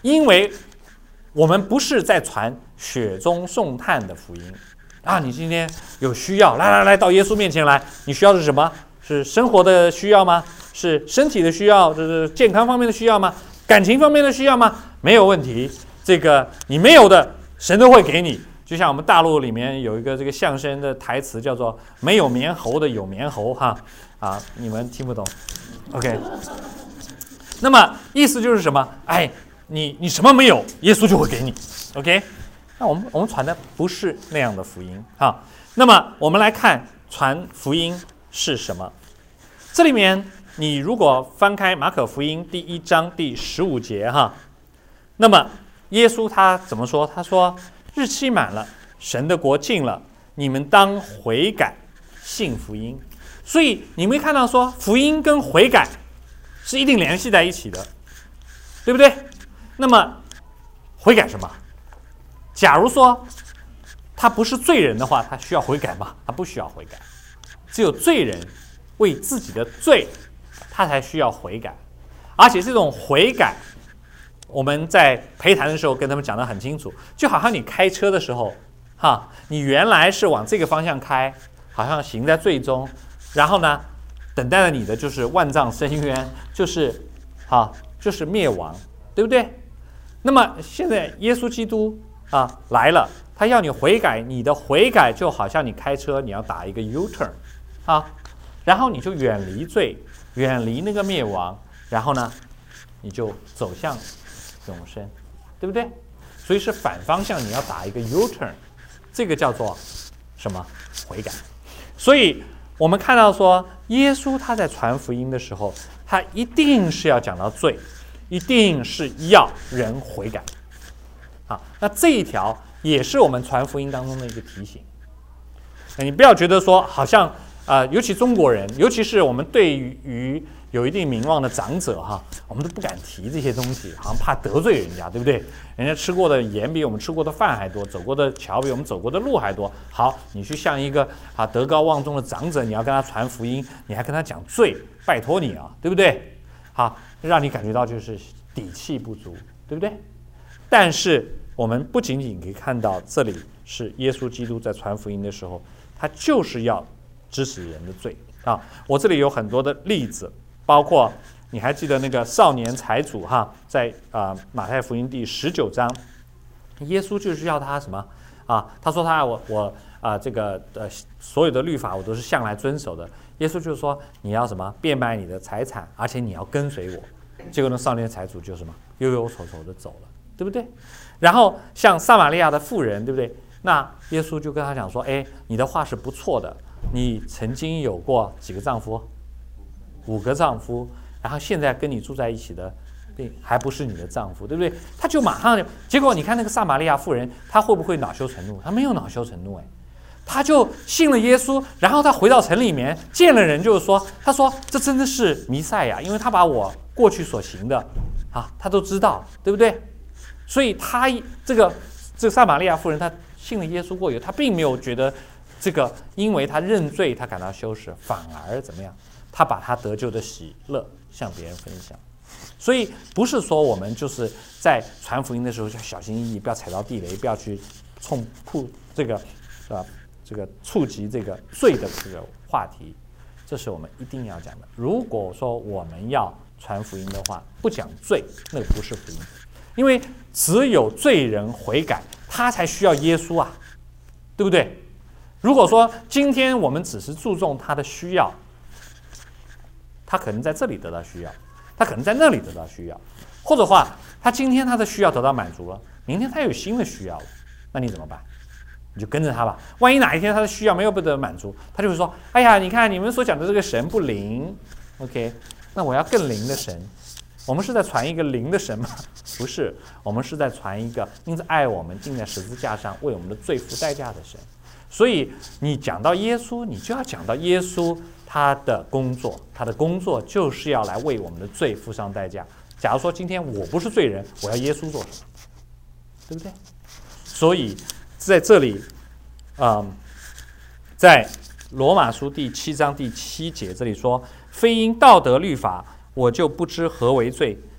因为我们不是在传雪中送炭的福音啊！你今天有需要，来来来到耶稣面前来，你需要是什么？是生活的需要吗？是身体的需要？这是健康方面的需要吗？感情方面的需要吗？没有问题，这个你没有的，神都会给你。就像我们大陆里面有一个这个相声的台词叫做“没有棉猴的有棉猴”哈啊，你们听不懂 ？OK。那么意思就是什么？哎，你你什么没有，耶稣就会给你。OK。那我们我们传的不是那样的福音哈。那么我们来看传福音是什么？这里面你如果翻开马可福音第一章第十五节哈，那么耶稣他怎么说？他说。日期满了，神的国近了，你们当悔改，信福音。所以你没看到说福音跟悔改是一定联系在一起的，对不对？那么悔改什么？假如说他不是罪人的话，他需要悔改吗？他不需要悔改，只有罪人为自己的罪，他才需要悔改。而且这种悔改，我们在陪谈的时候跟他们讲得很清楚，就好像你开车的时候，哈，你原来是往这个方向开，好像行在最终，然后呢，等待了你的就是万丈深渊，就是啊，就是灭亡，对不对？那么现在耶稣基督啊来了，他要你悔改，你的悔改就好像你开车你要打一个 U-turn 啊，然后你就远离罪，远离那个灭亡，然后呢，你就走向永生，对不对？所以是反方向，你要打一个 U-turn， 这个叫做什么？悔改。所以我们看到说，耶稣他在传福音的时候，他一定是要讲到罪，一定是要人悔改。啊，那这一条也是我们传福音当中的一个提醒。你不要觉得说，好像啊、呃，尤其中国人，尤其是我们对于有一定名望的长者哈，我们都不敢提这些东西，好像怕得罪人家，对不对？人家吃过的盐比我们吃过的饭还多，走过的桥比我们走过的路还多。好，你去向一个啊德高望重的长者，你要跟他传福音，你还跟他讲罪，拜托你啊，对不对？好，让你感觉到就是底气不足，对不对？但是我们不仅仅可以看到这里是耶稣基督在传福音的时候，他就是要治死人的罪啊。我这里有很多的例子。包括你还记得那个少年财主哈，在啊、呃、马太福音第十九章，耶稣就是要他什么啊？他说他我我啊、呃、这个呃所有的律法我都是向来遵守的。耶稣就是说你要什么变卖你的财产，而且你要跟随我。结果呢，少年财主就什么忧忧愁愁的走了，对不对？然后像撒玛利亚的妇人，对不对？那耶稣就跟他讲说，哎，你的话是不错的，你曾经有过几个丈夫？五个丈夫，然后现在跟你住在一起的，并还不是你的丈夫，对不对？他就马上，结果你看那个撒玛利亚妇人，她会不会恼羞成怒？她没有恼羞成怒，哎，她就信了耶稣，然后她回到城里面见了人，就是说，她说这真的是弥赛亚，因为他把我过去所行的啊，他都知道，对不对？所以她这个这个撒玛利亚妇人，她信了耶稣过以后，她并没有觉得这个，因为她认罪，她感到羞耻，反而怎么样？他把他得救的喜乐向别人分享，所以不是说我们就是在传福音的时候要小心翼翼，不要踩到地雷，不要去冲触这个啊这个触及这个罪的这个话题，这是我们一定要讲的。如果说我们要传福音的话，不讲罪，那个不是福音，因为只有罪人悔改，他才需要耶稣啊，对不对？如果说今天我们只是注重他的需要，他可能在这里得到需要，他可能在那里得到需要，或者话，他今天他的需要得到满足了，明天他有新的需要了，那你怎么办？你就跟着他吧。万一哪一天他的需要没有被得满足，他就会说：“哎呀，你看你们所讲的这个神不灵 ，OK， 那我要更灵的神。”我们是在传一个灵的神吗？不是，我们是在传一个因着爱我们钉在十字架上为我们的罪付代价的神。所以你讲到耶稣，你就要讲到耶稣他的工作，他的工作就是要来为我们的罪付上代价。假如说今天我不是罪人，我要耶稣做什么？对不对？所以在这里，嗯，在罗马书第七章第七节这里说：非因道德律法，我就不知何为罪；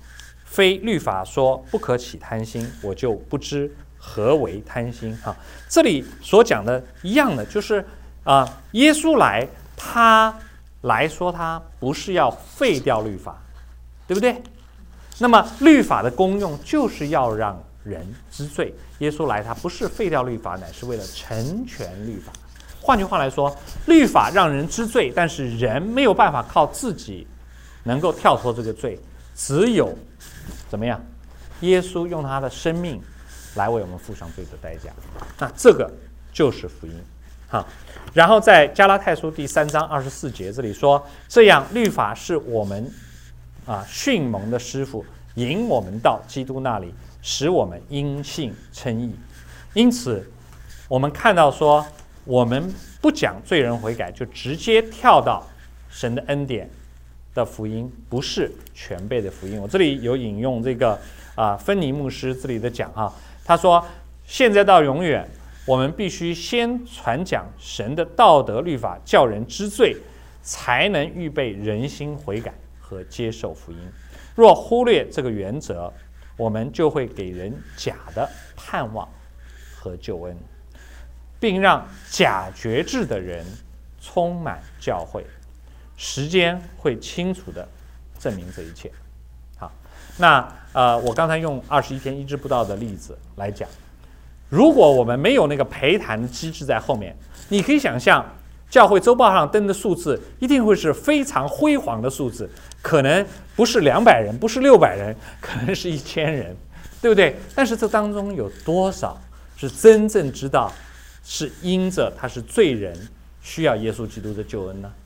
非律法说不可起贪心，我就不知何为贪心。哈，这里所讲的一样的，就是啊、呃，耶稣来，他来说他不是要废掉律法，对不对？那么律法的功用就是要让人知罪。耶稣来，他不是废掉律法，乃是为了成全律法。换句话来说，律法让人知罪，但是人没有办法靠自己能够跳脱这个罪，只有怎么样？耶稣用他的生命来为我们付上罪的代价。那这个就是福音。好，然后在加拉太书第三章二十四节这里说，这样律法是我们啊训蒙的师傅，引我们到基督那里，使我们因信称义。因此我们看到说，我们不讲罪人悔改，就直接跳到神的恩典的福音，不是全备的福音。我这里有引用这个啊芬尼牧师这里的讲哈，他说现在到永远，我们必须先传讲神的道德律法，叫人知罪，才能预备人心悔改和接受福音。若忽略这个原则，我们就会给人假的盼望和救恩，并让假觉志的人充满教会。时间会清楚地证明这一切。好，那呃，我刚才用二十一天医治布道的例子来讲，如果我们没有那个陪谈的机制在后面，你可以想象教会周报上登的数字一定会是非常辉煌的数字，可能不是两百人，不是六百人，可能是一千人，对不对？但是这当中有多少是真正知道是因着他是罪人，需要耶稣基督的救恩呢？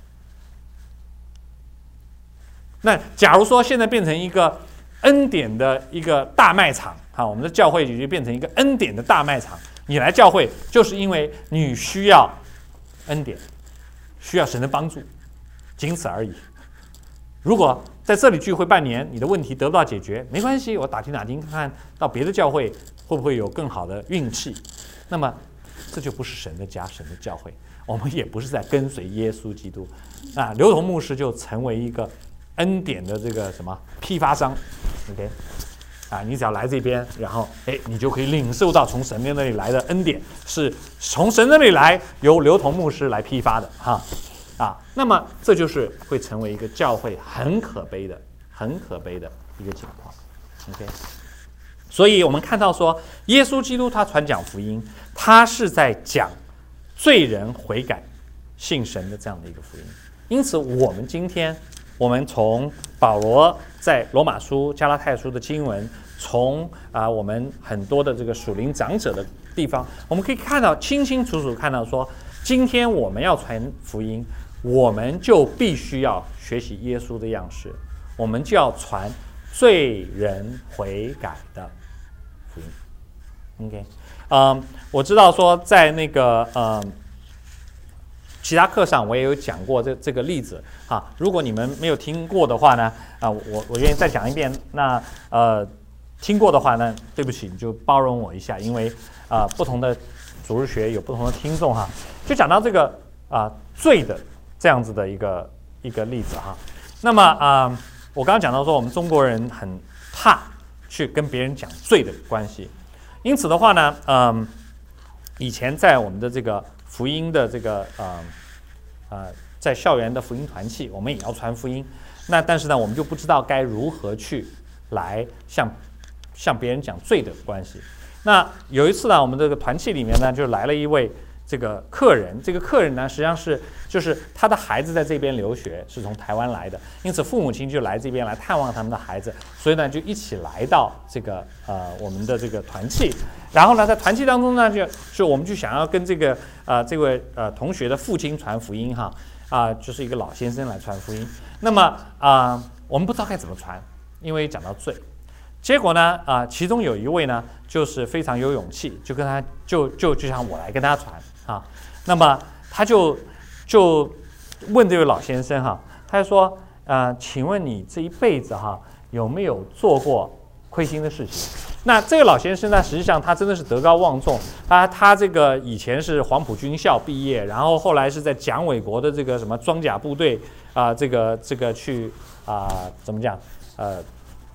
那假如说现在变成一个恩典的一个大卖场，好，我们的教会就变成一个恩典的大卖场。你来教会就是因为你需要恩典，需要神的帮助，仅此而已。如果在这里聚会半年，你的问题得不到解决，没关系，我打听打听看看到别的教会会不会有更好的运气。那么这就不是神的家，神的教会，我们也不是在跟随耶稣基督。啊，刘同牧师就成为一个恩典的这个什么批发商 ，OK， 啊，你只要来这边，然后哎，你就可以领受到从神那里来的恩典，是从神那里来，由刘同牧师来批发的哈，啊，那么这就是会成为一个教会很可悲的、很可悲的一个情况 ，OK。所以我们看到说，耶稣基督他传讲福音，他是在讲罪人悔改、信神的这样的一个福音。因此，我们今天。我们从保罗在罗马书、加拉太书的经文，从啊、呃、我们很多的这个属灵长者的地方，我们可以看到清清楚楚看到说，今天我们要传福音，我们就必须要学习耶稣的样式，我们就要传罪人悔改的福音。OK， 嗯，我知道说在那个嗯。其他课上我也有讲过这这个例子啊，如果你们没有听过的话呢，啊，我我愿意再讲一遍。那呃，听过的话呢，对不起，你就包容我一下，因为啊、呃，不同的主日学有不同的听众哈。就讲到这个啊、呃、罪的这样子的一个一个例子哈。那么啊、呃，我刚刚讲到说，我们中国人很怕去跟别人讲罪的关系，因此的话呢，嗯、呃，以前在我们的这个。福音的这个呃呃，在校园的福音团契，我们也要传福音。那但是呢，我们就不知道该如何去来向向别人讲罪的关系。那有一次呢，我们这个团契里面呢，就来了一位这个客人。这个客人呢，实际上是就是他的孩子在这边留学，是从台湾来的，因此父母亲就来这边来探望他们的孩子，所以呢，就一起来到这个呃我们的这个团契。然后呢，在团契当中呢，就是我们就想要跟这个呃这位呃同学的父亲传福音哈啊、呃，就是一个老先生来传福音。那么啊、呃，我们不知道该怎么传，因为讲到罪。结果呢啊、呃，其中有一位呢，就是非常有勇气，就跟他就就就像我来跟他传啊。那么他就就问这位老先生哈，他就说呃，请问你这一辈子哈有没有做过亏心的事情？那这个老先生呢，实际上他真的是德高望重啊，他这个以前是黄埔军校毕业，然后后来是在蒋纬国的这个什么装甲部队啊、呃，这个这个去啊、呃、怎么讲呃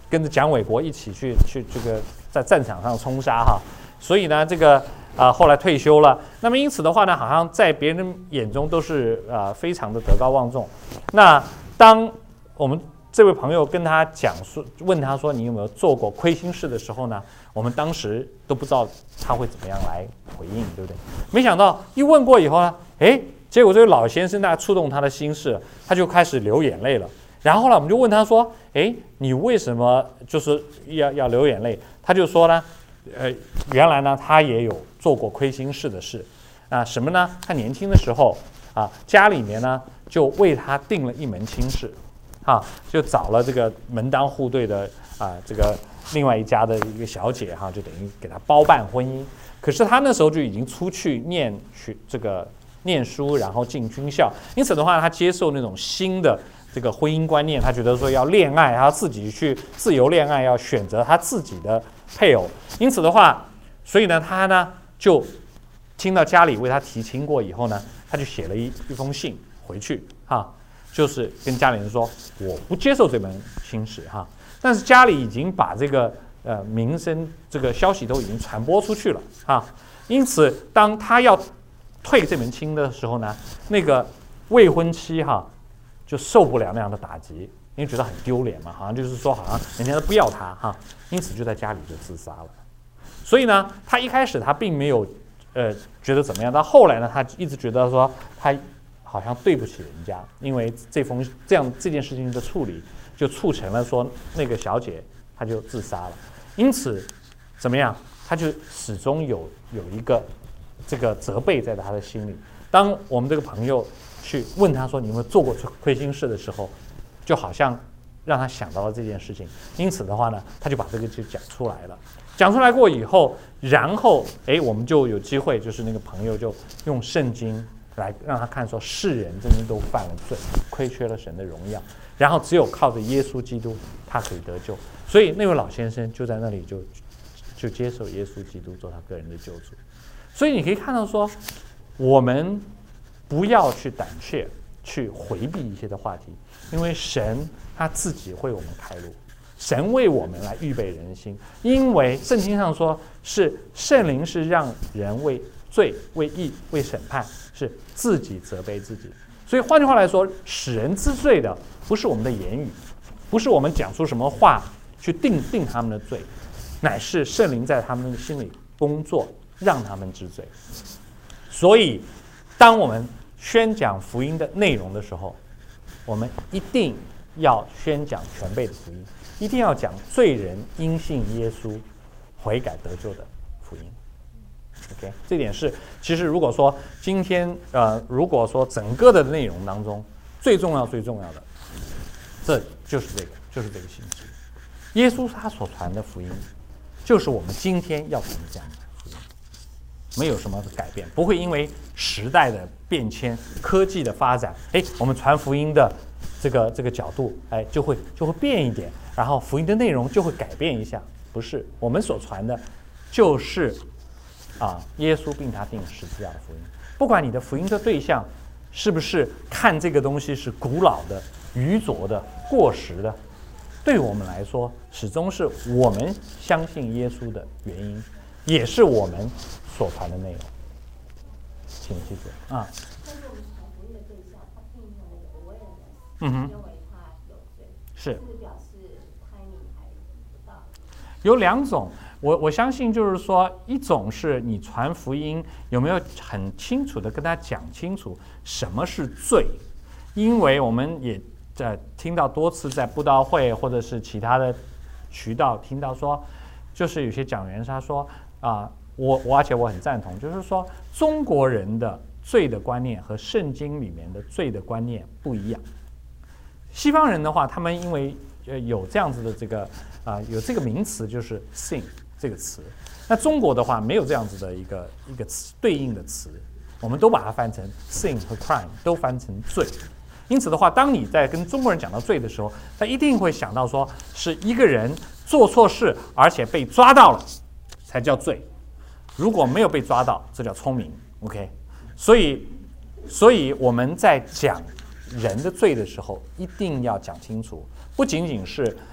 跟着蒋纬国一起去去这个在战场上冲杀哈，所以呢，这个啊、呃、后来退休了。那么因此的话呢，好像在别人眼中都是啊、呃、非常的德高望重。那当我们这位朋友跟他讲述，问他说你有没有做过亏心事的时候呢，我们当时都不知道他会怎么样来回应，对不对？没想到一问过以后呢，哎，结果这位老先生呢触动他的心事，他就开始流眼泪了。然后呢，我们就问他说：“哎，你为什么就是要要流眼泪？”他就说呢，呃，原来呢，他也有做过亏心事的事啊，什么呢？他年轻的时候啊，家里面呢就为他定了一门亲事，啊，就找了这个门当户对的啊，这个另外一家的一个小姐哈、啊，就等于给他包办婚姻。可是他那时候就已经出去念学这个念书，然后进军校，因此的话，他接受那种新的这个婚姻观念，他觉得说要恋爱，他自己去自由恋爱，要选择他自己的配偶。因此的话，所以呢，他呢就听到家里为他提亲过以后呢，他就写了一一封信回去哈，就是跟家里人说我不接受这门亲事哈。但是家里已经把这个呃名声这个消息都已经传播出去了哈，因此当他要退这门亲的时候呢，那个未婚妻哈就受不了那样的打击，因为觉得很丢脸嘛，好像就是说好像人家都不要他哈，因此就在家里就自杀了。所以呢，他一开始他并没有呃觉得怎么样，到后来呢，他一直觉得说他好像对不起人家，因为这封这样这件事情的处理，就促成了说那个小姐她就自杀了。因此怎么样，他就始终有有一个这个责备在他的心里。当我们这个朋友去问他说你有没有做过亏心事的时候，就好像让他想到了这件事情。因此的话呢，他就把这个就讲出来了。讲出来过以后，然后哎，我们就有机会，就是那个朋友就用圣经来让他看说，世人真的都犯了罪，亏缺了神的荣耀，然后只有靠着耶稣基督，他可以得救。所以那位老先生就在那里就就接受耶稣基督做他个人的救主。所以你可以看到说，我们不要去胆怯，去回避一些的话题，因为神他自己为我们开路，神为我们来预备人心。因为圣经上说，是圣灵是让人为罪、为义、为审判，是自己责备自己。所以换句话来说，使人知罪的不是我们的言语，不是我们讲出什么话去定定他们的罪，乃是圣灵在他们的心里工作，让他们知罪。所以当我们宣讲福音的内容的时候，我们一定要宣讲全备的福音，一定要讲罪人因信耶稣悔改得救的福音。OK， 这点是其实如果说今天呃，如果说整个的内容当中最重要最重要的，这就是这个就是这个信息。耶稣他所传的福音，就是我们今天要传的这样的福音，没有什么改变，不会因为时代的变迁、科技的发展，哎，我们传福音的这个这个角度，哎，就会就会变一点，然后福音的内容就会改变一下。不是，我们所传的，就是啊，耶稣并他定十字架的福音。不管你的福音的对象是不是看这个东西是古老的、愚拙的、过时的，对我们来说，始终是我们相信耶稣的原因，也是我们所传的内容。请记住啊。 但是我们传福音的对象，他并没有那个 awareness， 嗯哼， 认为他有罪， 是， 是表示 timing 还不到。 有两种，我我相信就是说，一种是你传福音有没有很清楚的跟他讲清楚什么是罪，因为我们也在听到多次在布道会或者是其他的渠道听到说，就是有些讲员他说啊、呃，我我而且我很赞同，就是说中国人的罪的观念和圣经里面的罪的观念不一样。西方人的话，他们因为呃有这样子的这个啊、呃、有这个名词就是 sin 这个词，那中国的话没有这样子的一个一个词对应的词，我们都把它翻成 sin 和 crime 都翻成罪。因此的话，当你在跟中国人讲到罪的时候，他一定会想到说是一个人做错事而且被抓到了才叫罪，如果没有被抓到，这叫聪明。 OK， 所以所以我们在讲人的罪的时候，一定要讲清楚，不仅仅是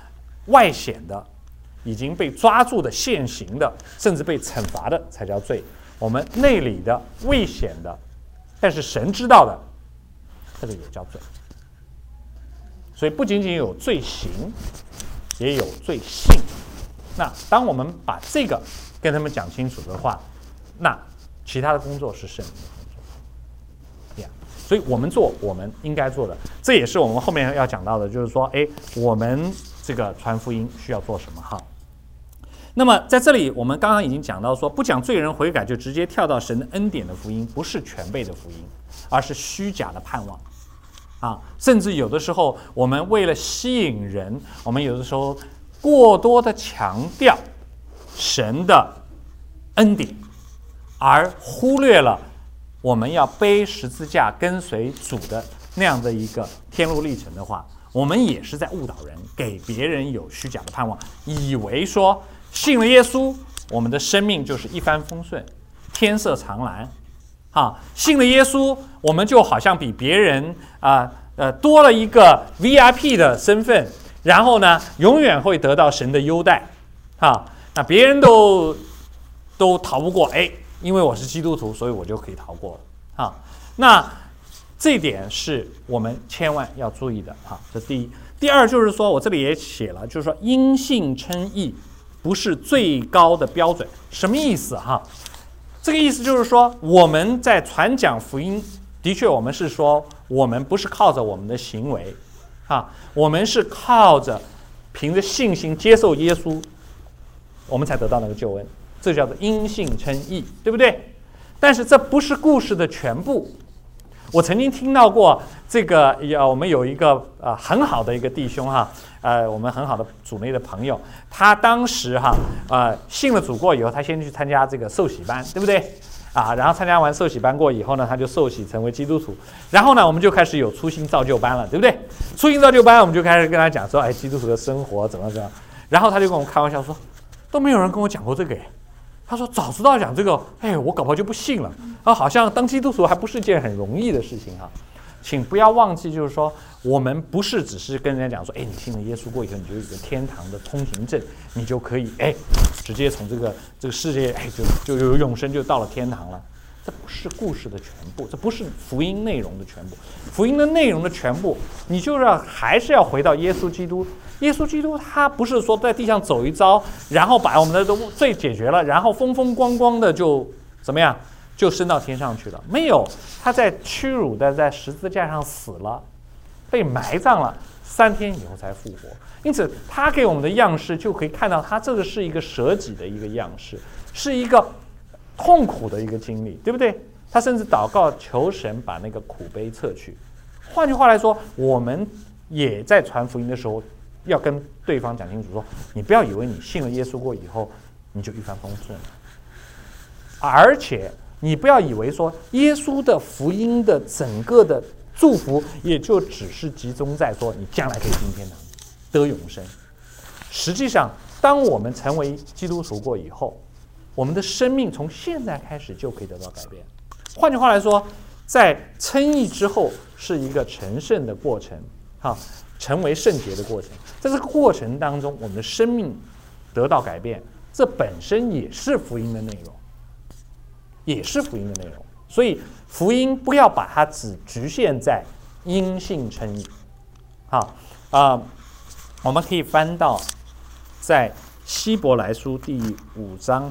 外显的、已经被抓住的、现行的，甚至被惩罚的才叫罪。我们内里的、未显的，但是神知道的，这个也叫罪。所以不仅仅有罪行，也有罪性。那当我们把这个跟他们讲清楚的话，那其他的工作是圣灵的工作。呀，所以我们做我们应该做的，这也是我们后面要讲到的，就是说，哎，我们这个传福音需要做什么哈？那么在这里，我们刚刚已经讲到说，不讲罪人悔改就直接跳到神的恩典的福音，不是全备的福音，而是虚假的盼望。啊，甚至有的时候，我们为了吸引人，我们有的时候过多的强调神的恩典，而忽略了我们要背十字架跟随主的那样的一个天路历程的话，我们也是在误导人，给别人有虚假的盼望，以为说信了耶稣，我们的生命就是一帆风顺，天色长蓝。啊，信了耶稣，我们就好像比别人啊呃多了一个 V I P 的身份，然后呢，永远会得到神的优待。啊，那别人都都逃不过，哎，因为我是基督徒，所以我就可以逃过了。啊，那这点是我们千万要注意的。啊，这第一。第二就是说，我这里也写了，就是说因信称义不是最高的标准，什么意思哈？这个意思就是说，我们在传讲福音，的确我们是说，我们不是靠着我们的行为，啊，我们是靠着凭着信心接受耶稣，我们才得到那个救恩，这叫做因信称义，对不对？但是这不是故事的全部。我曾经听到过这个，呃，我们有一个呃很好的一个弟兄哈，呃，我们很好的主内的朋友，他当时哈，呃，信了主过以后，他先去参加这个受洗班，对不对？啊，然后参加完受洗班过以后呢，他就受洗成为基督徒。然后呢，我们就开始有初心造就班了，对不对？初心造就班，我们就开始跟他讲说，哎，基督徒的生活怎么怎么样。然后他就跟我们开玩笑说，都没有人跟我讲过这个耶。他说早知道讲这个，哎，我搞不好就不信了啊！好像当基督徒还不是件很容易的事情哈。请不要忘记，就是说，我们不是只是跟人家讲说，哎，你信了耶稣过以后，你就有一个天堂的通行证，你就可以哎，直接从这个这个世界哎，就就有永生，就到了天堂了。这不是故事的全部，这不是福音内容的全部。福音的内容的全部，你就是要还是要回到耶稣基督。耶稣基督他不是说在地上走一遭，然后把我们的罪解决了，然后风风光光的就怎么样，就升到天上去了。没有，他在屈辱的在十字架上死了，被埋葬了，三天以后才复活。因此，他给我们的样式就可以看到，他这个是一个舍己的一个样式，是一个痛苦的一个经历，对不对？他甚至祷告求神把那个苦悲撤去。换句话来说，我们也在传福音的时候，要跟对方讲清楚说，你不要以为你信了耶稣过以后你就一帆风顺，而且你不要以为说耶稣的福音的整个的祝福也就只是集中在说你将来可以进天堂得永生。实际上当我们成为基督徒过以后，我们的生命从现在开始就可以得到改变。换句话来说，在称义之后是一个成圣的过程，哈，成为圣洁的过程。在这个过程当中，我们的生命得到改变，这本身也是福音的内容，也是福音的内容。所以福音不要把它只局限在因信称义。好啊、呃，我们可以翻到在希伯来书第五章。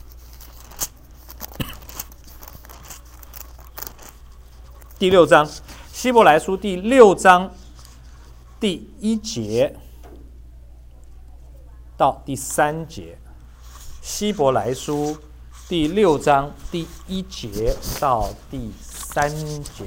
第六章，希伯来书第六章第一节到第三节。希伯来书第六章第一节到第三节。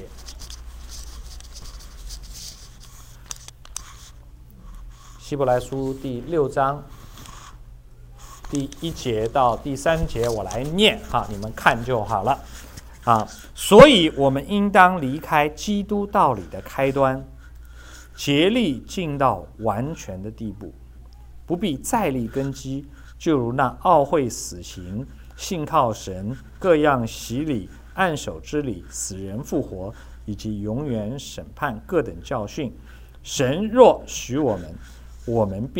希伯来书第六章第一节到第三节，我来念哈，你们看就好了。啊，所以我们应当离开基督道理的开端，竭力进到完全的地步，不必再立根基，就如那奥会死刑、信靠神、各样洗礼、按手之礼、死人复活，以及永远审判各等教训。神若许我们，我们必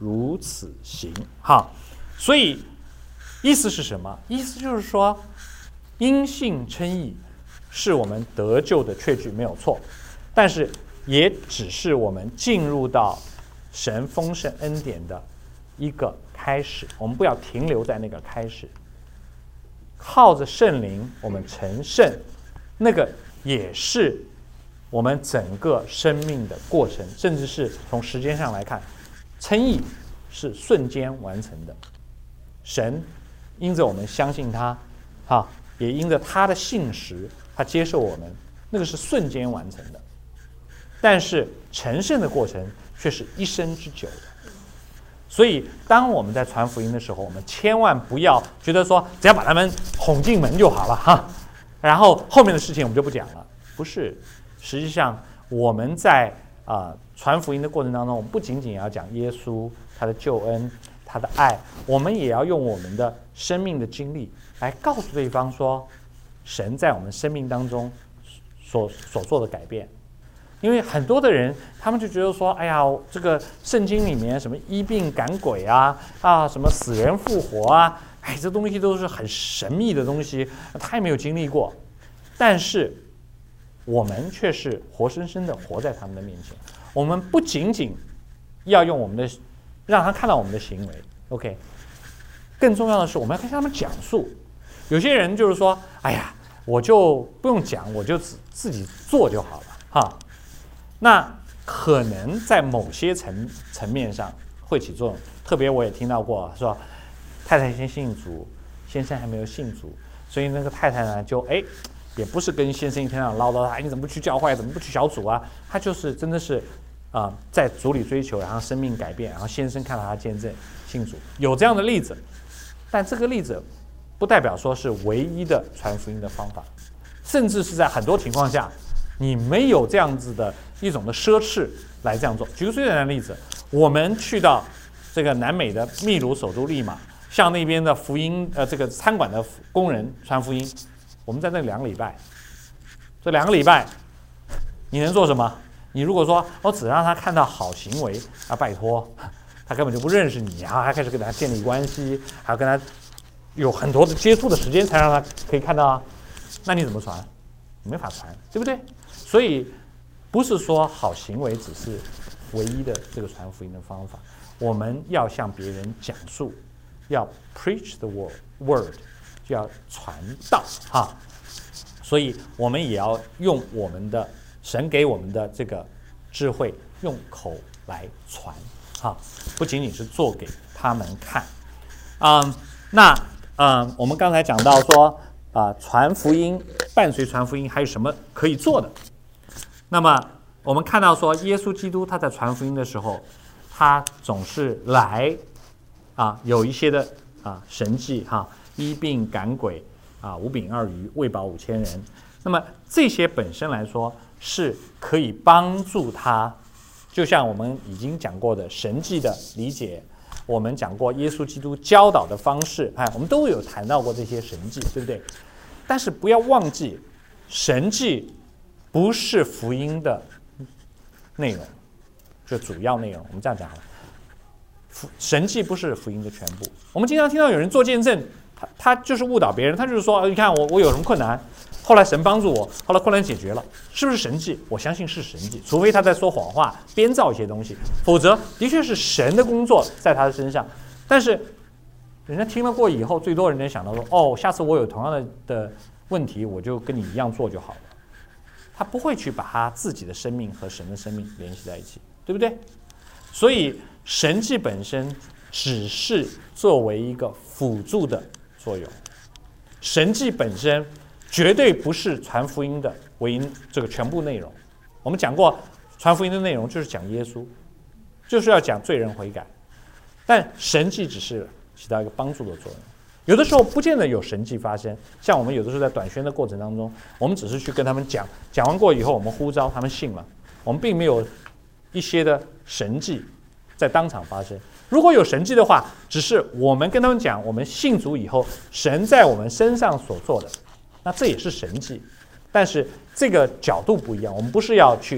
如此行。好，所以意思是什么？意思就是说，因信称义是我们得救的确据，没有错，但是也只是我们进入到神丰盛恩典的一个开始，我们不要停留在那个开始。靠着圣灵我们成圣，那个也是我们整个生命的过程，甚至是从时间上来看，称义是瞬间完成的。神因着我们相信他，哈，也因着他的信实，他接受我们，那个是瞬间完成的。但是成圣的过程却是一生之久的。所以当我们在传福音的时候，我们千万不要觉得说只要把他们哄进门就好了哈，然后后面的事情我们就不讲了。不是，实际上我们在啊、呃、传福音的过程当中，我们不仅仅要讲耶稣他的救恩他的爱，我们也要用我们的生命的经历来告诉对方说，神在我们生命当中所所做的改变。因为很多的人，他们就觉得说，哎呀，这个圣经里面什么医病赶鬼啊，啊，什么死人复活啊，哎，这东西都是很神秘的东西，他也没有经历过。但是我们却是活生生的活在他们的面前。我们不仅仅要用我们的，让他看到我们的行为 ，OK， 更重要的是我们要跟他们讲述。有些人就是说，哎呀，我就不用讲，我就自自己做就好了，哈。那可能在某些层层面上会起作用，特别我也听到过说，太太先信主，先生还没有信主，所以那个太太呢就哎，也不是跟先生一天到晚唠叨他，哎你怎么不去教会，怎么不去小组啊？他就是真的是啊、呃，在主里追求，然后生命改变，然后先生看到他见证信主，有这样的例子，但这个例子不代表说是唯一的传福音的方法，甚至是在很多情况下，你没有这样子的一种的奢侈来这样做。举个最简单的例子，我们去到这个南美的秘鲁首都利马，向那边的福音呃这个餐馆的工人传福音，我们在那两个礼拜，这两个礼拜你能做什么？你如果说我只让他看到好行为啊，拜托，他根本就不认识你啊，还开始跟他建立关系，还要跟他有很多的接触的时间才让他可以看到啊，那你怎么传？没法传，对不对？所以不是说好行为只是唯一的这个传福音的方法，我们要向别人讲述，要 preach the word word， 就要传道哈。所以我们也要用我们的神给我们的这个智慧，用口来传哈，不仅仅是做给他们看。嗯，那嗯，我们刚才讲到说啊，传福音伴随传福音还有什么可以做的？那么我们看到说，耶稣基督他在传福音的时候，他总是来啊，有一些的啊神迹哈，医病赶鬼啊，五饼二鱼喂饱五千人。那么这些本身来说是可以帮助他，就像我们已经讲过的神迹的理解，我们讲过耶稣基督教导的方式，哎，我们都有谈到过这些神迹，对不对？但是不要忘记，神迹不是福音的内容，就主要内容。我们这样讲好了，神迹不是福音的全部。我们经常听到有人做见证，他他就是误导别人，他就是说，你看我我有什么困难，后来神帮助我，后来困难解决了，是不是神迹？我相信是神迹，除非他在说谎话、编造一些东西，否则的确是神的工作在他的身上。但是人家听了过以后，最多人家想到说，哦，下次我有同样的的问题，我就跟你一样做就好了。他不会去把他自己的生命和神的生命联系在一起，对不对？所以神迹本身只是作为一个辅助的作用，神迹本身绝对不是传福音的唯一这个全部内容。我们讲过，传福音的内容就是讲耶稣，就是要讲罪人悔改，但神迹只是起到一个帮助的作用。有的时候不见得有神迹发生，像我们有的时候在短宣的过程当中，我们只是去跟他们讲，讲完过以后我们呼召他们信了，我们并没有一些的神迹在当场发生。如果有神迹的话，只是我们跟他们讲我们信主以后神在我们身上所做的，那这也是神迹，但是这个角度不一样。我们不是要去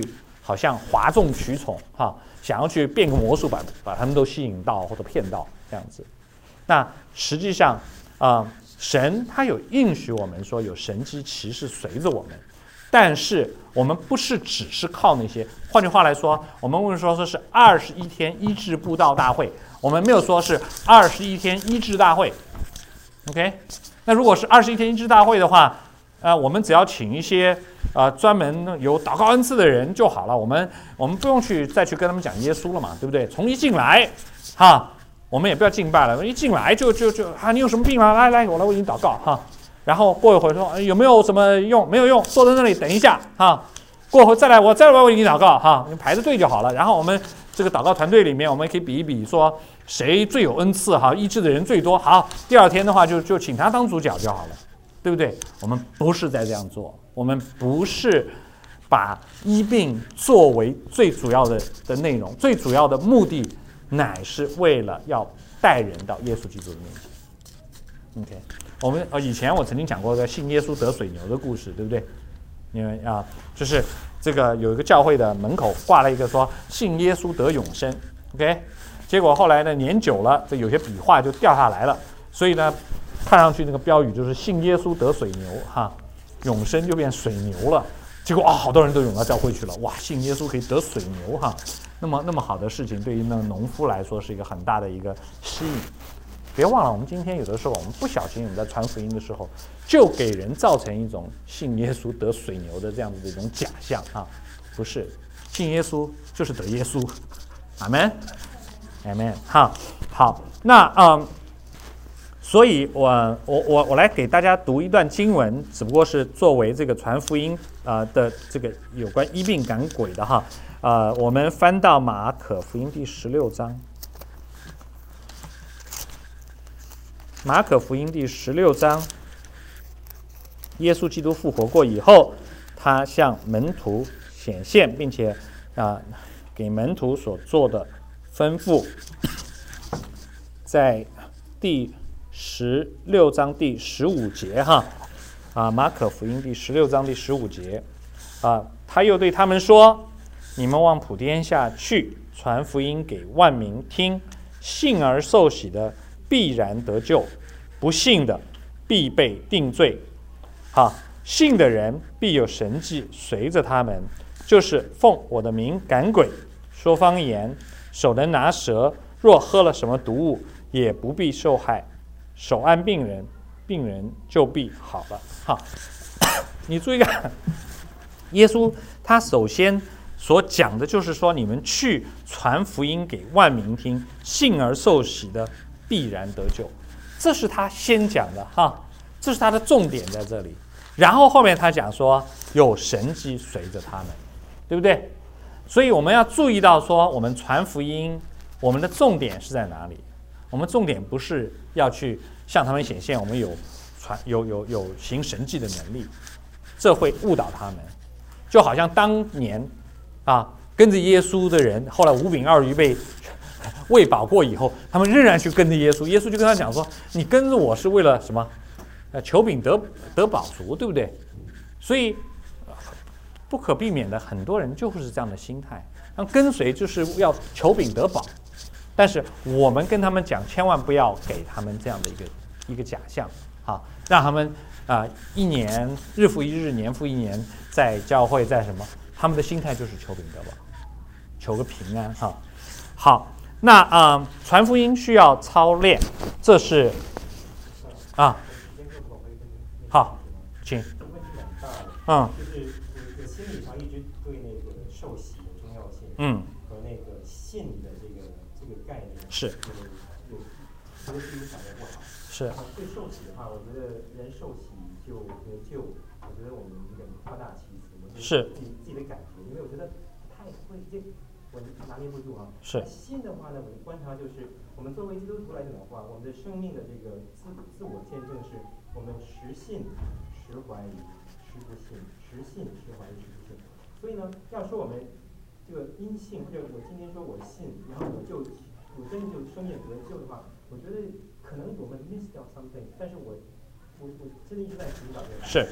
好像哗众取宠哈，想要去变个魔术把把他们都吸引到或者骗到这样子。那实际上啊、呃，神他有应许我们说有神迹奇事随着我们，但是我们不是只是靠那些。换句话来说，我们问说说是二十一天医治布道大会，我们没有说是二十一天医治大会。OK， 那如果是二十一天医治大会的话，呃，我们只要请一些呃专门有祷告恩赐的人就好了，我们我们不用去再去跟他们讲耶稣了嘛，对不对？从一进来，哈，我们也不要敬拜了，一进来就就就啊，你有什么病啊？来来，我来为你祷告哈。然后过一会儿说、哎、有没有什么用？没有用，坐在那里等一下哈。过会再来，我再来为你祷告哈，你排着队就好了。然后我们这个祷告团队里面，我们可以比一比说。谁最有恩赐哈？医治的人最多。好，第二天的话就就请他当主角就好了，对不对？我们不是在这样做，我们不是把医病作为最主要的的内容，最主要的目的乃是为了要带人到耶稣基督的面前。OK， 我们呃以前我曾经讲过个信耶稣得水牛的故事，对不对？因为啊，就是这个有一个教会的门口挂了一个说信耶稣得永生 ，OK。结果后来呢，年久了，这有些笔画就掉下来了，所以呢，看上去那个标语就是信耶稣得水牛哈，永生就变水牛了。结果啊、哦，好多人都涌到教会去了，哇，信耶稣可以得水牛哈，那么那么好的事情，对于那个农夫来说是一个很大的一个吸引。别忘了，我们今天有的时候我们不小心我们在传福音的时候，就给人造成一种信耶稣得水牛的这样子的一种假象啊，不是，信耶稣就是得耶稣，阿们。Amen， 好，好，那嗯，所以我我我我来给大家读一段经文，只不过是作为这个传福音啊、呃、的这个有关医病赶鬼的哈，呃，我们翻到马可福音第十六章，马可福音第十六章，耶稣基督复活过以后，他向门徒显现，并且啊、呃、给门徒所做的。吩咐在第十六章第十五节哈啊，马可福音第十六章第十五节啊，他又对他们说：“你们往普天下去，传福音给万民听，信而受洗的必然得救，不信的必被定罪。哈，信的人必有神迹随着他们，就是奉我的名赶鬼，说方言。”手能拿蛇，若喝了什么毒物，也不必受害。手按病人，病人就必好了。好，你注意看，耶稣他首先所讲的就是说，你们去传福音给万民听，信而受洗的必然得救。这是他先讲的哈，这是他的重点在这里。然后后面他讲说，有神迹随着他们，对不对？所以我们要注意到说，我们传福音，我们的重点是在哪里？我们重点不是要去向他们显现我们有传有有有行神迹的能力，这会误导他们。就好像当年啊跟着耶稣的人，后来五饼二鱼被喂饱过以后，他们仍然去跟着耶稣，耶稣就跟他讲说：“你跟着我是为了什么？呃，求饼得得饱足，对不对？”所以。不可避免的，很多人就是这样的心态，那跟随就是要求饼得饱，但是我们跟他们讲，千万不要给他们这样的一个一个假象，啊，让他们啊、呃、一年日复一日，年复一年，在教会在什么，他们的心态就是求饼得饱，求个平安哈。好，那啊、呃、传福音需要操练，这是啊，好，请，嗯。嗯， 和那个信的这个这个概念是有有这个思想的不好。 是。 对受洗的话，我觉得人受洗就得救，我觉得我们有点夸大其词，我是自己自己的感觉，因为我觉得太会这我拿捏不住啊。 是。 信的话呢，我的观察就是，我们作为基督徒来讲的话，我们的生命的这个自自我见证是，我们实信实怀疑，实不信，实信实怀疑，实不信。所以呢，要说我们。这个因信，或者我今天说我信，然后我就我真的就生命得救的话，我觉得可能我们 miss 掉 something， 但是我我我真的一直在寻找这个。 是，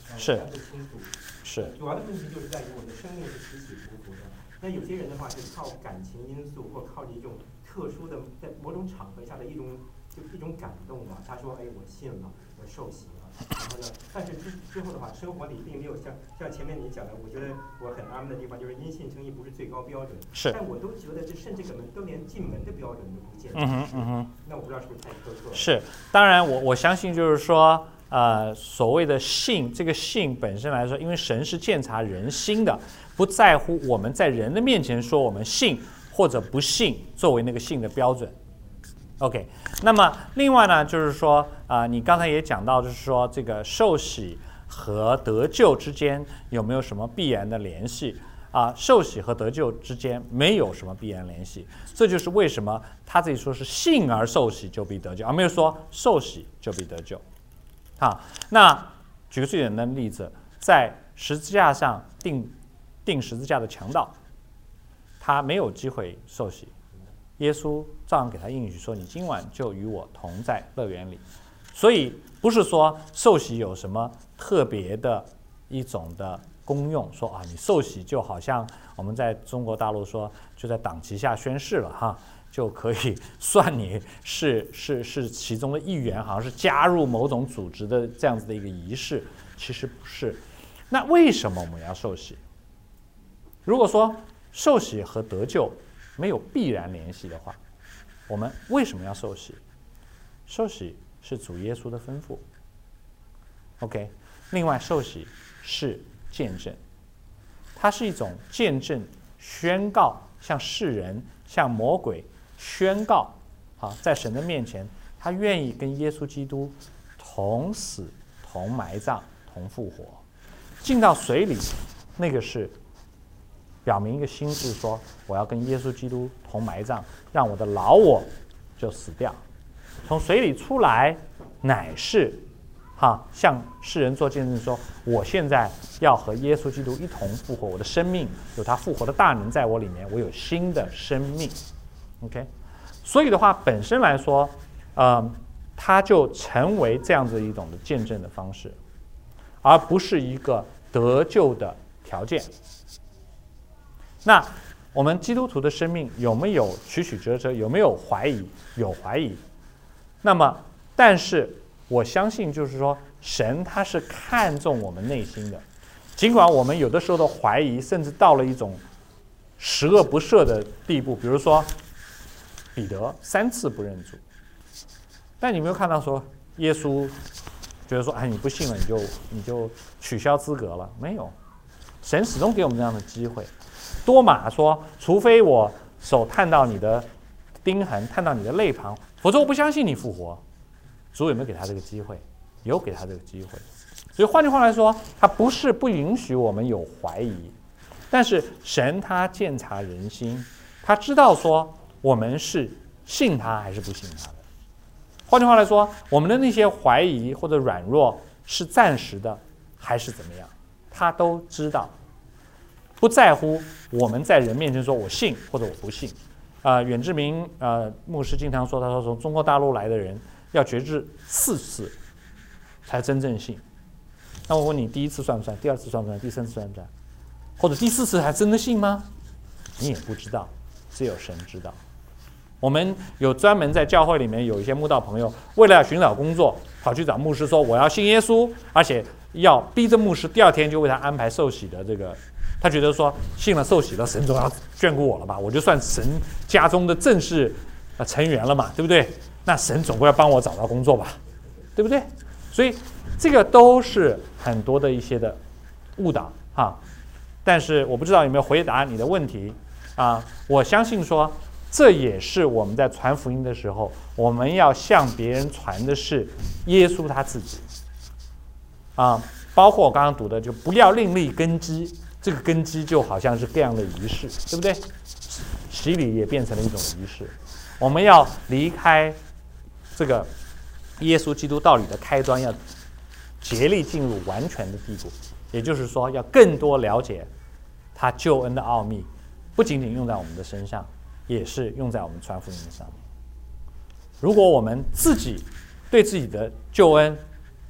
是不清楚。 是。 主要的问题就是在于我们的生命是起起伏伏的。那有些人的话是靠感情因素，或靠着一种特殊的在某种场合下的一种就一种感动吧。他说：“哎，我信了，我受洗了。”然后呢，但是之之后的话，生活里并没有像像前面你讲的，我觉得我很安慰的地方就是因信称义不是最高标准。 是。 但我都觉得这甚至可能都连进门的标准都不见得。 嗯哼嗯哼。 那我不知道是不是太苛刻了。 是，当然我我相信就是说。呃，所谓的信，这个信本身来说，因为神是鉴察人心的，不在乎我们在人的面前说我们信或者不信作为那个信的标准。OK， 那么另外呢，就是说啊、呃，你刚才也讲到，就是说这个受洗和得救之间有没有什么必然的联系啊、呃？受洗和得救之间没有什么必然联系，这就是为什么他这里说是信而受洗就必得救，而没有说受洗就必得救。好，那举个最简单的例子，在十字架上钉钉十字架的强盗，他没有机会受洗，耶稣照样给他应许说：“你今晚就与我同在乐园里。”所以不是说受洗有什么特别的一种的功用，说啊，你受洗就好像我们在中国大陆说就在党旗下宣誓了哈。就可以算你是是是其中的一员，好像是加入某种组织的这样子的一个仪式，其实不是。那为什么我们要受洗？如果说受洗和得救没有必然联系的话，我们为什么要受洗？受洗是主耶稣的吩咐。OK， 另外受洗是见证，它是一种见证、宣告，向世人、向魔鬼。宣告，啊，在神的面前，他愿意跟耶稣基督同死、同埋葬、同复活。进到水里，那个是表明一个心志，说我要跟耶稣基督同埋葬，让我的老我就死掉。从水里出来，乃是哈向世人做见证说，我现在要和耶稣基督一同复活，我的生命有他复活的大能在我里面，我有新的生命。OK， 所以的话，本身来说，呃，它就成为这样子一种的见证的方式，而不是一个得救的条件。那我们基督徒的生命有没有曲曲折折？有没有怀疑？有怀疑。那么，但是我相信，就是说，神他是看重我们内心的，尽管我们有的时候的怀疑，甚至到了一种十恶不赦的地步，比如说。彼得三次不认主，但你没有看到说耶稣觉得说，哎，你不信了，你就你就取消资格了？没有，神始终给我们这样的机会。多马说，除非我手探到你的钉痕，探到你的肋旁，否则我不相信你复活。主有没有给他这个机会？有给他这个机会。所以换句话来说，他不是不允许我们有怀疑，但是神他鉴察人心，他知道说。我们是信他还是不信他的？换句话来说，我们的那些怀疑或者软弱是暂时的，还是怎么样？他都知道，不在乎我们在人面前说我信或者我不信。啊、呃，远志明呃牧师经常说，他说从中国大陆来的人要决志四次才真正信。那我问你，第一次算不算？第二次算不算？第三次算不算？或者第四次还真的信吗？你也不知道，只有神知道。我们有专门在教会里面有一些慕道朋友，为了要寻找工作，跑去找牧师说我要信耶稣，而且要逼着牧师第二天就为他安排受洗的这个，他觉得说信了受洗了，神总要眷顾我了吧，我就算神家中的正式成员了嘛，对不对？那神总归要帮我找到工作吧，对不对？所以这个都是很多的一些的误导哈。但是我不知道有没有回答你的问题啊？我相信说。这也是我们在传福音的时候，我们要向别人传的是耶稣他自己啊，包括我刚刚读的，就不要另立根基，这个根基就好像是各样的仪式，对不对？洗礼也变成了一种仪式，我们要离开这个耶稣基督道理的开端，要竭力进入完全的地步，也就是说，要更多了解他救恩的奥秘，不仅仅用在我们的身上。也是用在我们传福音上面。如果我们自己对自己的救恩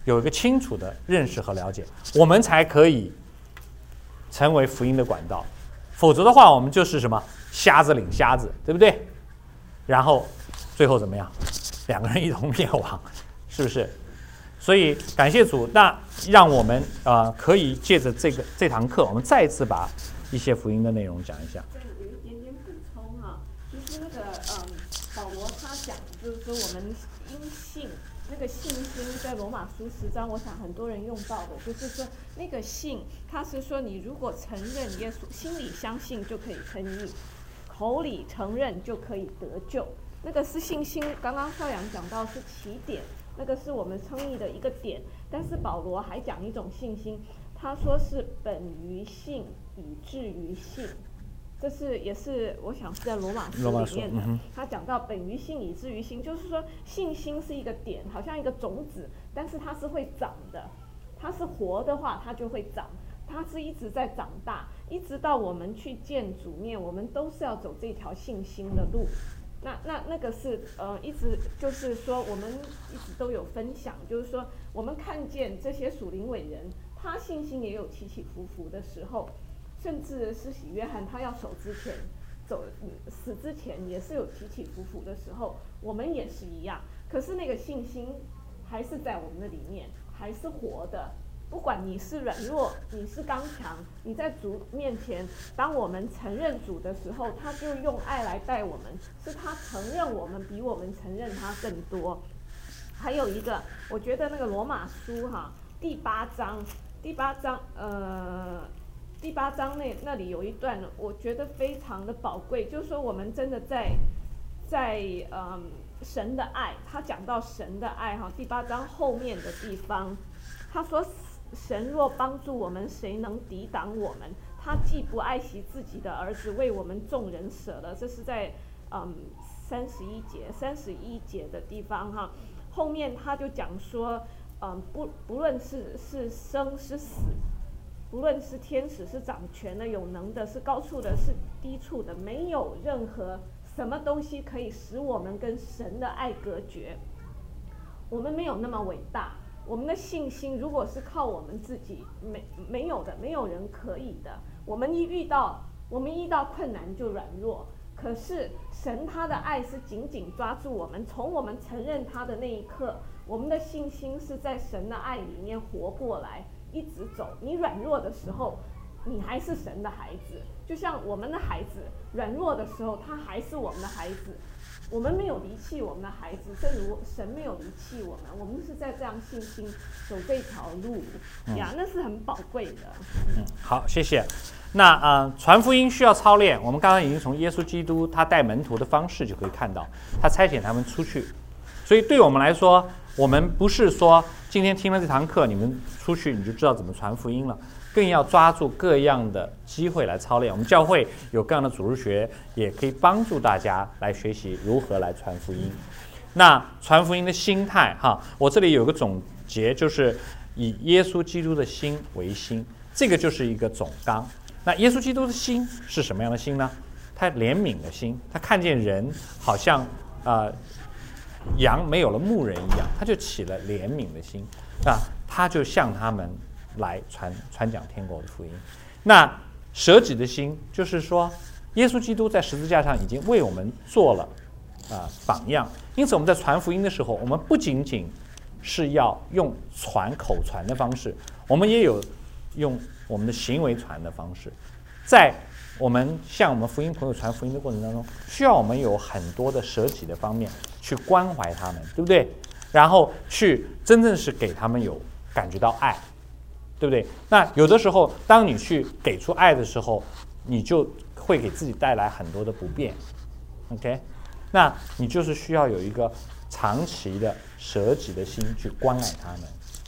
有一个清楚的认识和了解，我们才可以成为福音的管道。否则的话，我们就是什么瞎子领瞎子，对不对？然后最后怎么样？两个人一同灭亡，是不是？所以感谢主，那让我们呃可以借着这个这堂课，我们再一次把一些福音的内容讲一下。 再有一点点补充哈、啊，就是那个嗯，保罗他讲，就是说我们因信。那个信心在罗马书十章，我想很多人用到的，就是说那个信，他是说你如果承认耶稣，心里相信就可以称义，口里承认就可以得救。那个是信心，刚刚少阳讲到是起点，那个是我们称义的一个点。但是保罗还讲一种信心，他说是本于信，以至于信。这是也是我想是在罗马书里面的，嗯、他讲到本于信以至于信，就是说信心是一个点，好像一个种子，但是它是会长的，它是活的话它就会长，它是一直在长大，一直到我们去见主面，我们都是要走这条信心的路。那那那个是呃一直就是说我们一直都有分享，就是说我们看见这些属灵伟人，他信心也有起起伏伏的时候。甚至施洗约翰他要走之前，走死之前也是有起起伏伏的时候，我们也是一样。可是那个信心还是在我们的里面，还是活的。不管你是软弱，你是刚强，你在主面前，当我们承认主的时候，他就用爱来待我们，是他承认我们比我们承认他更多。还有一个，我觉得那个罗马书哈第八章，第八章呃。第八章那那里有一段，我觉得非常的宝贵，就是说我们真的在在嗯神的爱，他讲到神的爱哈，第八章后面的地方，他说神若帮助我们，谁能抵挡我们？他既不爱惜自己的儿子，为我们众人舍了。这是在嗯三十一节三十一节的地方哈，后面他就讲说，嗯不不论是是生是死。不论是天使，是掌权的、有能的，是高处的，是低处的，没有任何什么东西可以使我们跟神的爱隔绝。我们没有那么伟大，我们的信心如果是靠我们自己，没没有的，没有人可以的。我们一遇到我们遇到困难就软弱，可是神他的爱是紧紧抓住我们，从我们承认他的那一刻，我们的信心是在神的爱里面活过来。一直走，你软弱的时候，你还是神的孩子。就像我们的孩子软弱的时候，他还是我们的孩子。我们没有离弃我们的孩子，正如神没有离弃我们。我们是在这样信心走这条路呀，那是很宝贵的。 嗯，好，谢谢。那呃，传福音需要操练。我们刚刚已经从耶稣基督他带门徒的方式就可以看到，他差遣他们出去。所以对我们来说，我们不是说今天听了这堂课，你们出去你就知道怎么传福音了，更要抓住各样的机会来操练。我们教会有各样的主日学，也可以帮助大家来学习如何来传福音。那传福音的心态哈，我这里有个总结，就是以耶稣基督的心为心，这个就是一个总纲。那耶稣基督的心是什么样的心呢？他怜悯的心，他看见人好像呃羊没有了牧人一样，他就起了怜悯的心，啊，他就向他们来传传讲天国的福音。那舍己的心，就是说，耶稣基督在十字架上已经为我们做了啊、呃、榜样，因此我们在传福音的时候，我们不仅仅是要用传口传的方式，我们也有用我们的行为传的方式。在我们向我们福音朋友传福音的过程当中，需要我们有很多的舍己的方面去关怀他们，对不对？然后去真正是给他们有感觉到爱，对不对？那有的时候，当你去给出爱的时候，你就会给自己带来很多的不便 ，OK？ 那你就是需要有一个长期的舍己的心去关爱他们。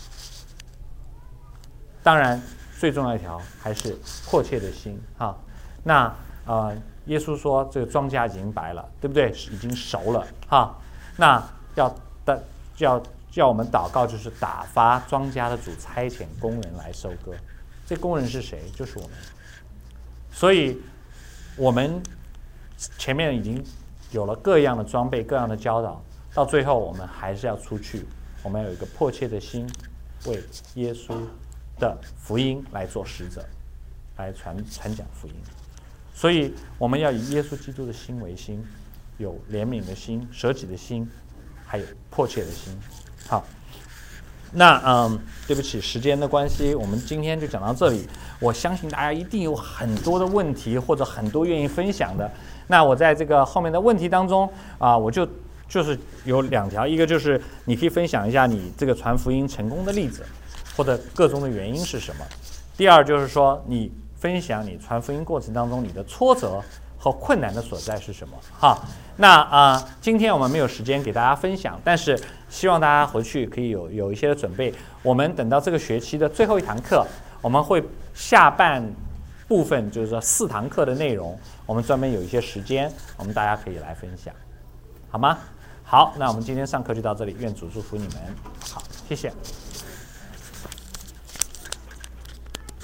当然，最重要一条还是迫切的心哈。那呃，耶稣说这个庄稼已经白了，对不对？已经熟了哈。那要的要叫我们祷告，就是打发庄稼的主差遣工人来收割。这工人是谁？就是我们。所以，我们前面已经有了各样的装备、各样的教导，到最后我们还是要出去。我们有一个迫切的心， 为耶稣的福音来做使者，来传传讲福音。所以我们要以耶稣基督的心为心，有怜悯的心、舍己的心，还有迫切的心。好，那嗯，对不起，时间的关系，我们今天就讲到这里。我相信大家一定有很多的问题，或者很多愿意分享的。那我在这个后面的问题当中啊、我就就是有两条，一个就是你可以分享一下你这个传福音成功的例子，或者个中的原因是什么。第二就是说你分享你传福音过程当中你的挫折和困难的所在是什么。哈，那啊、呃，今天我们没有时间给大家分享，但是希望大家回去可以有有一些的准备。我们等到这个学期的最后一堂课，我们会下半部分，就是说四堂课的内容，我们专门有一些时间，我们大家可以来分享，好吗？好，那我们今天上课就到这里，愿主祝福你们。好，谢谢。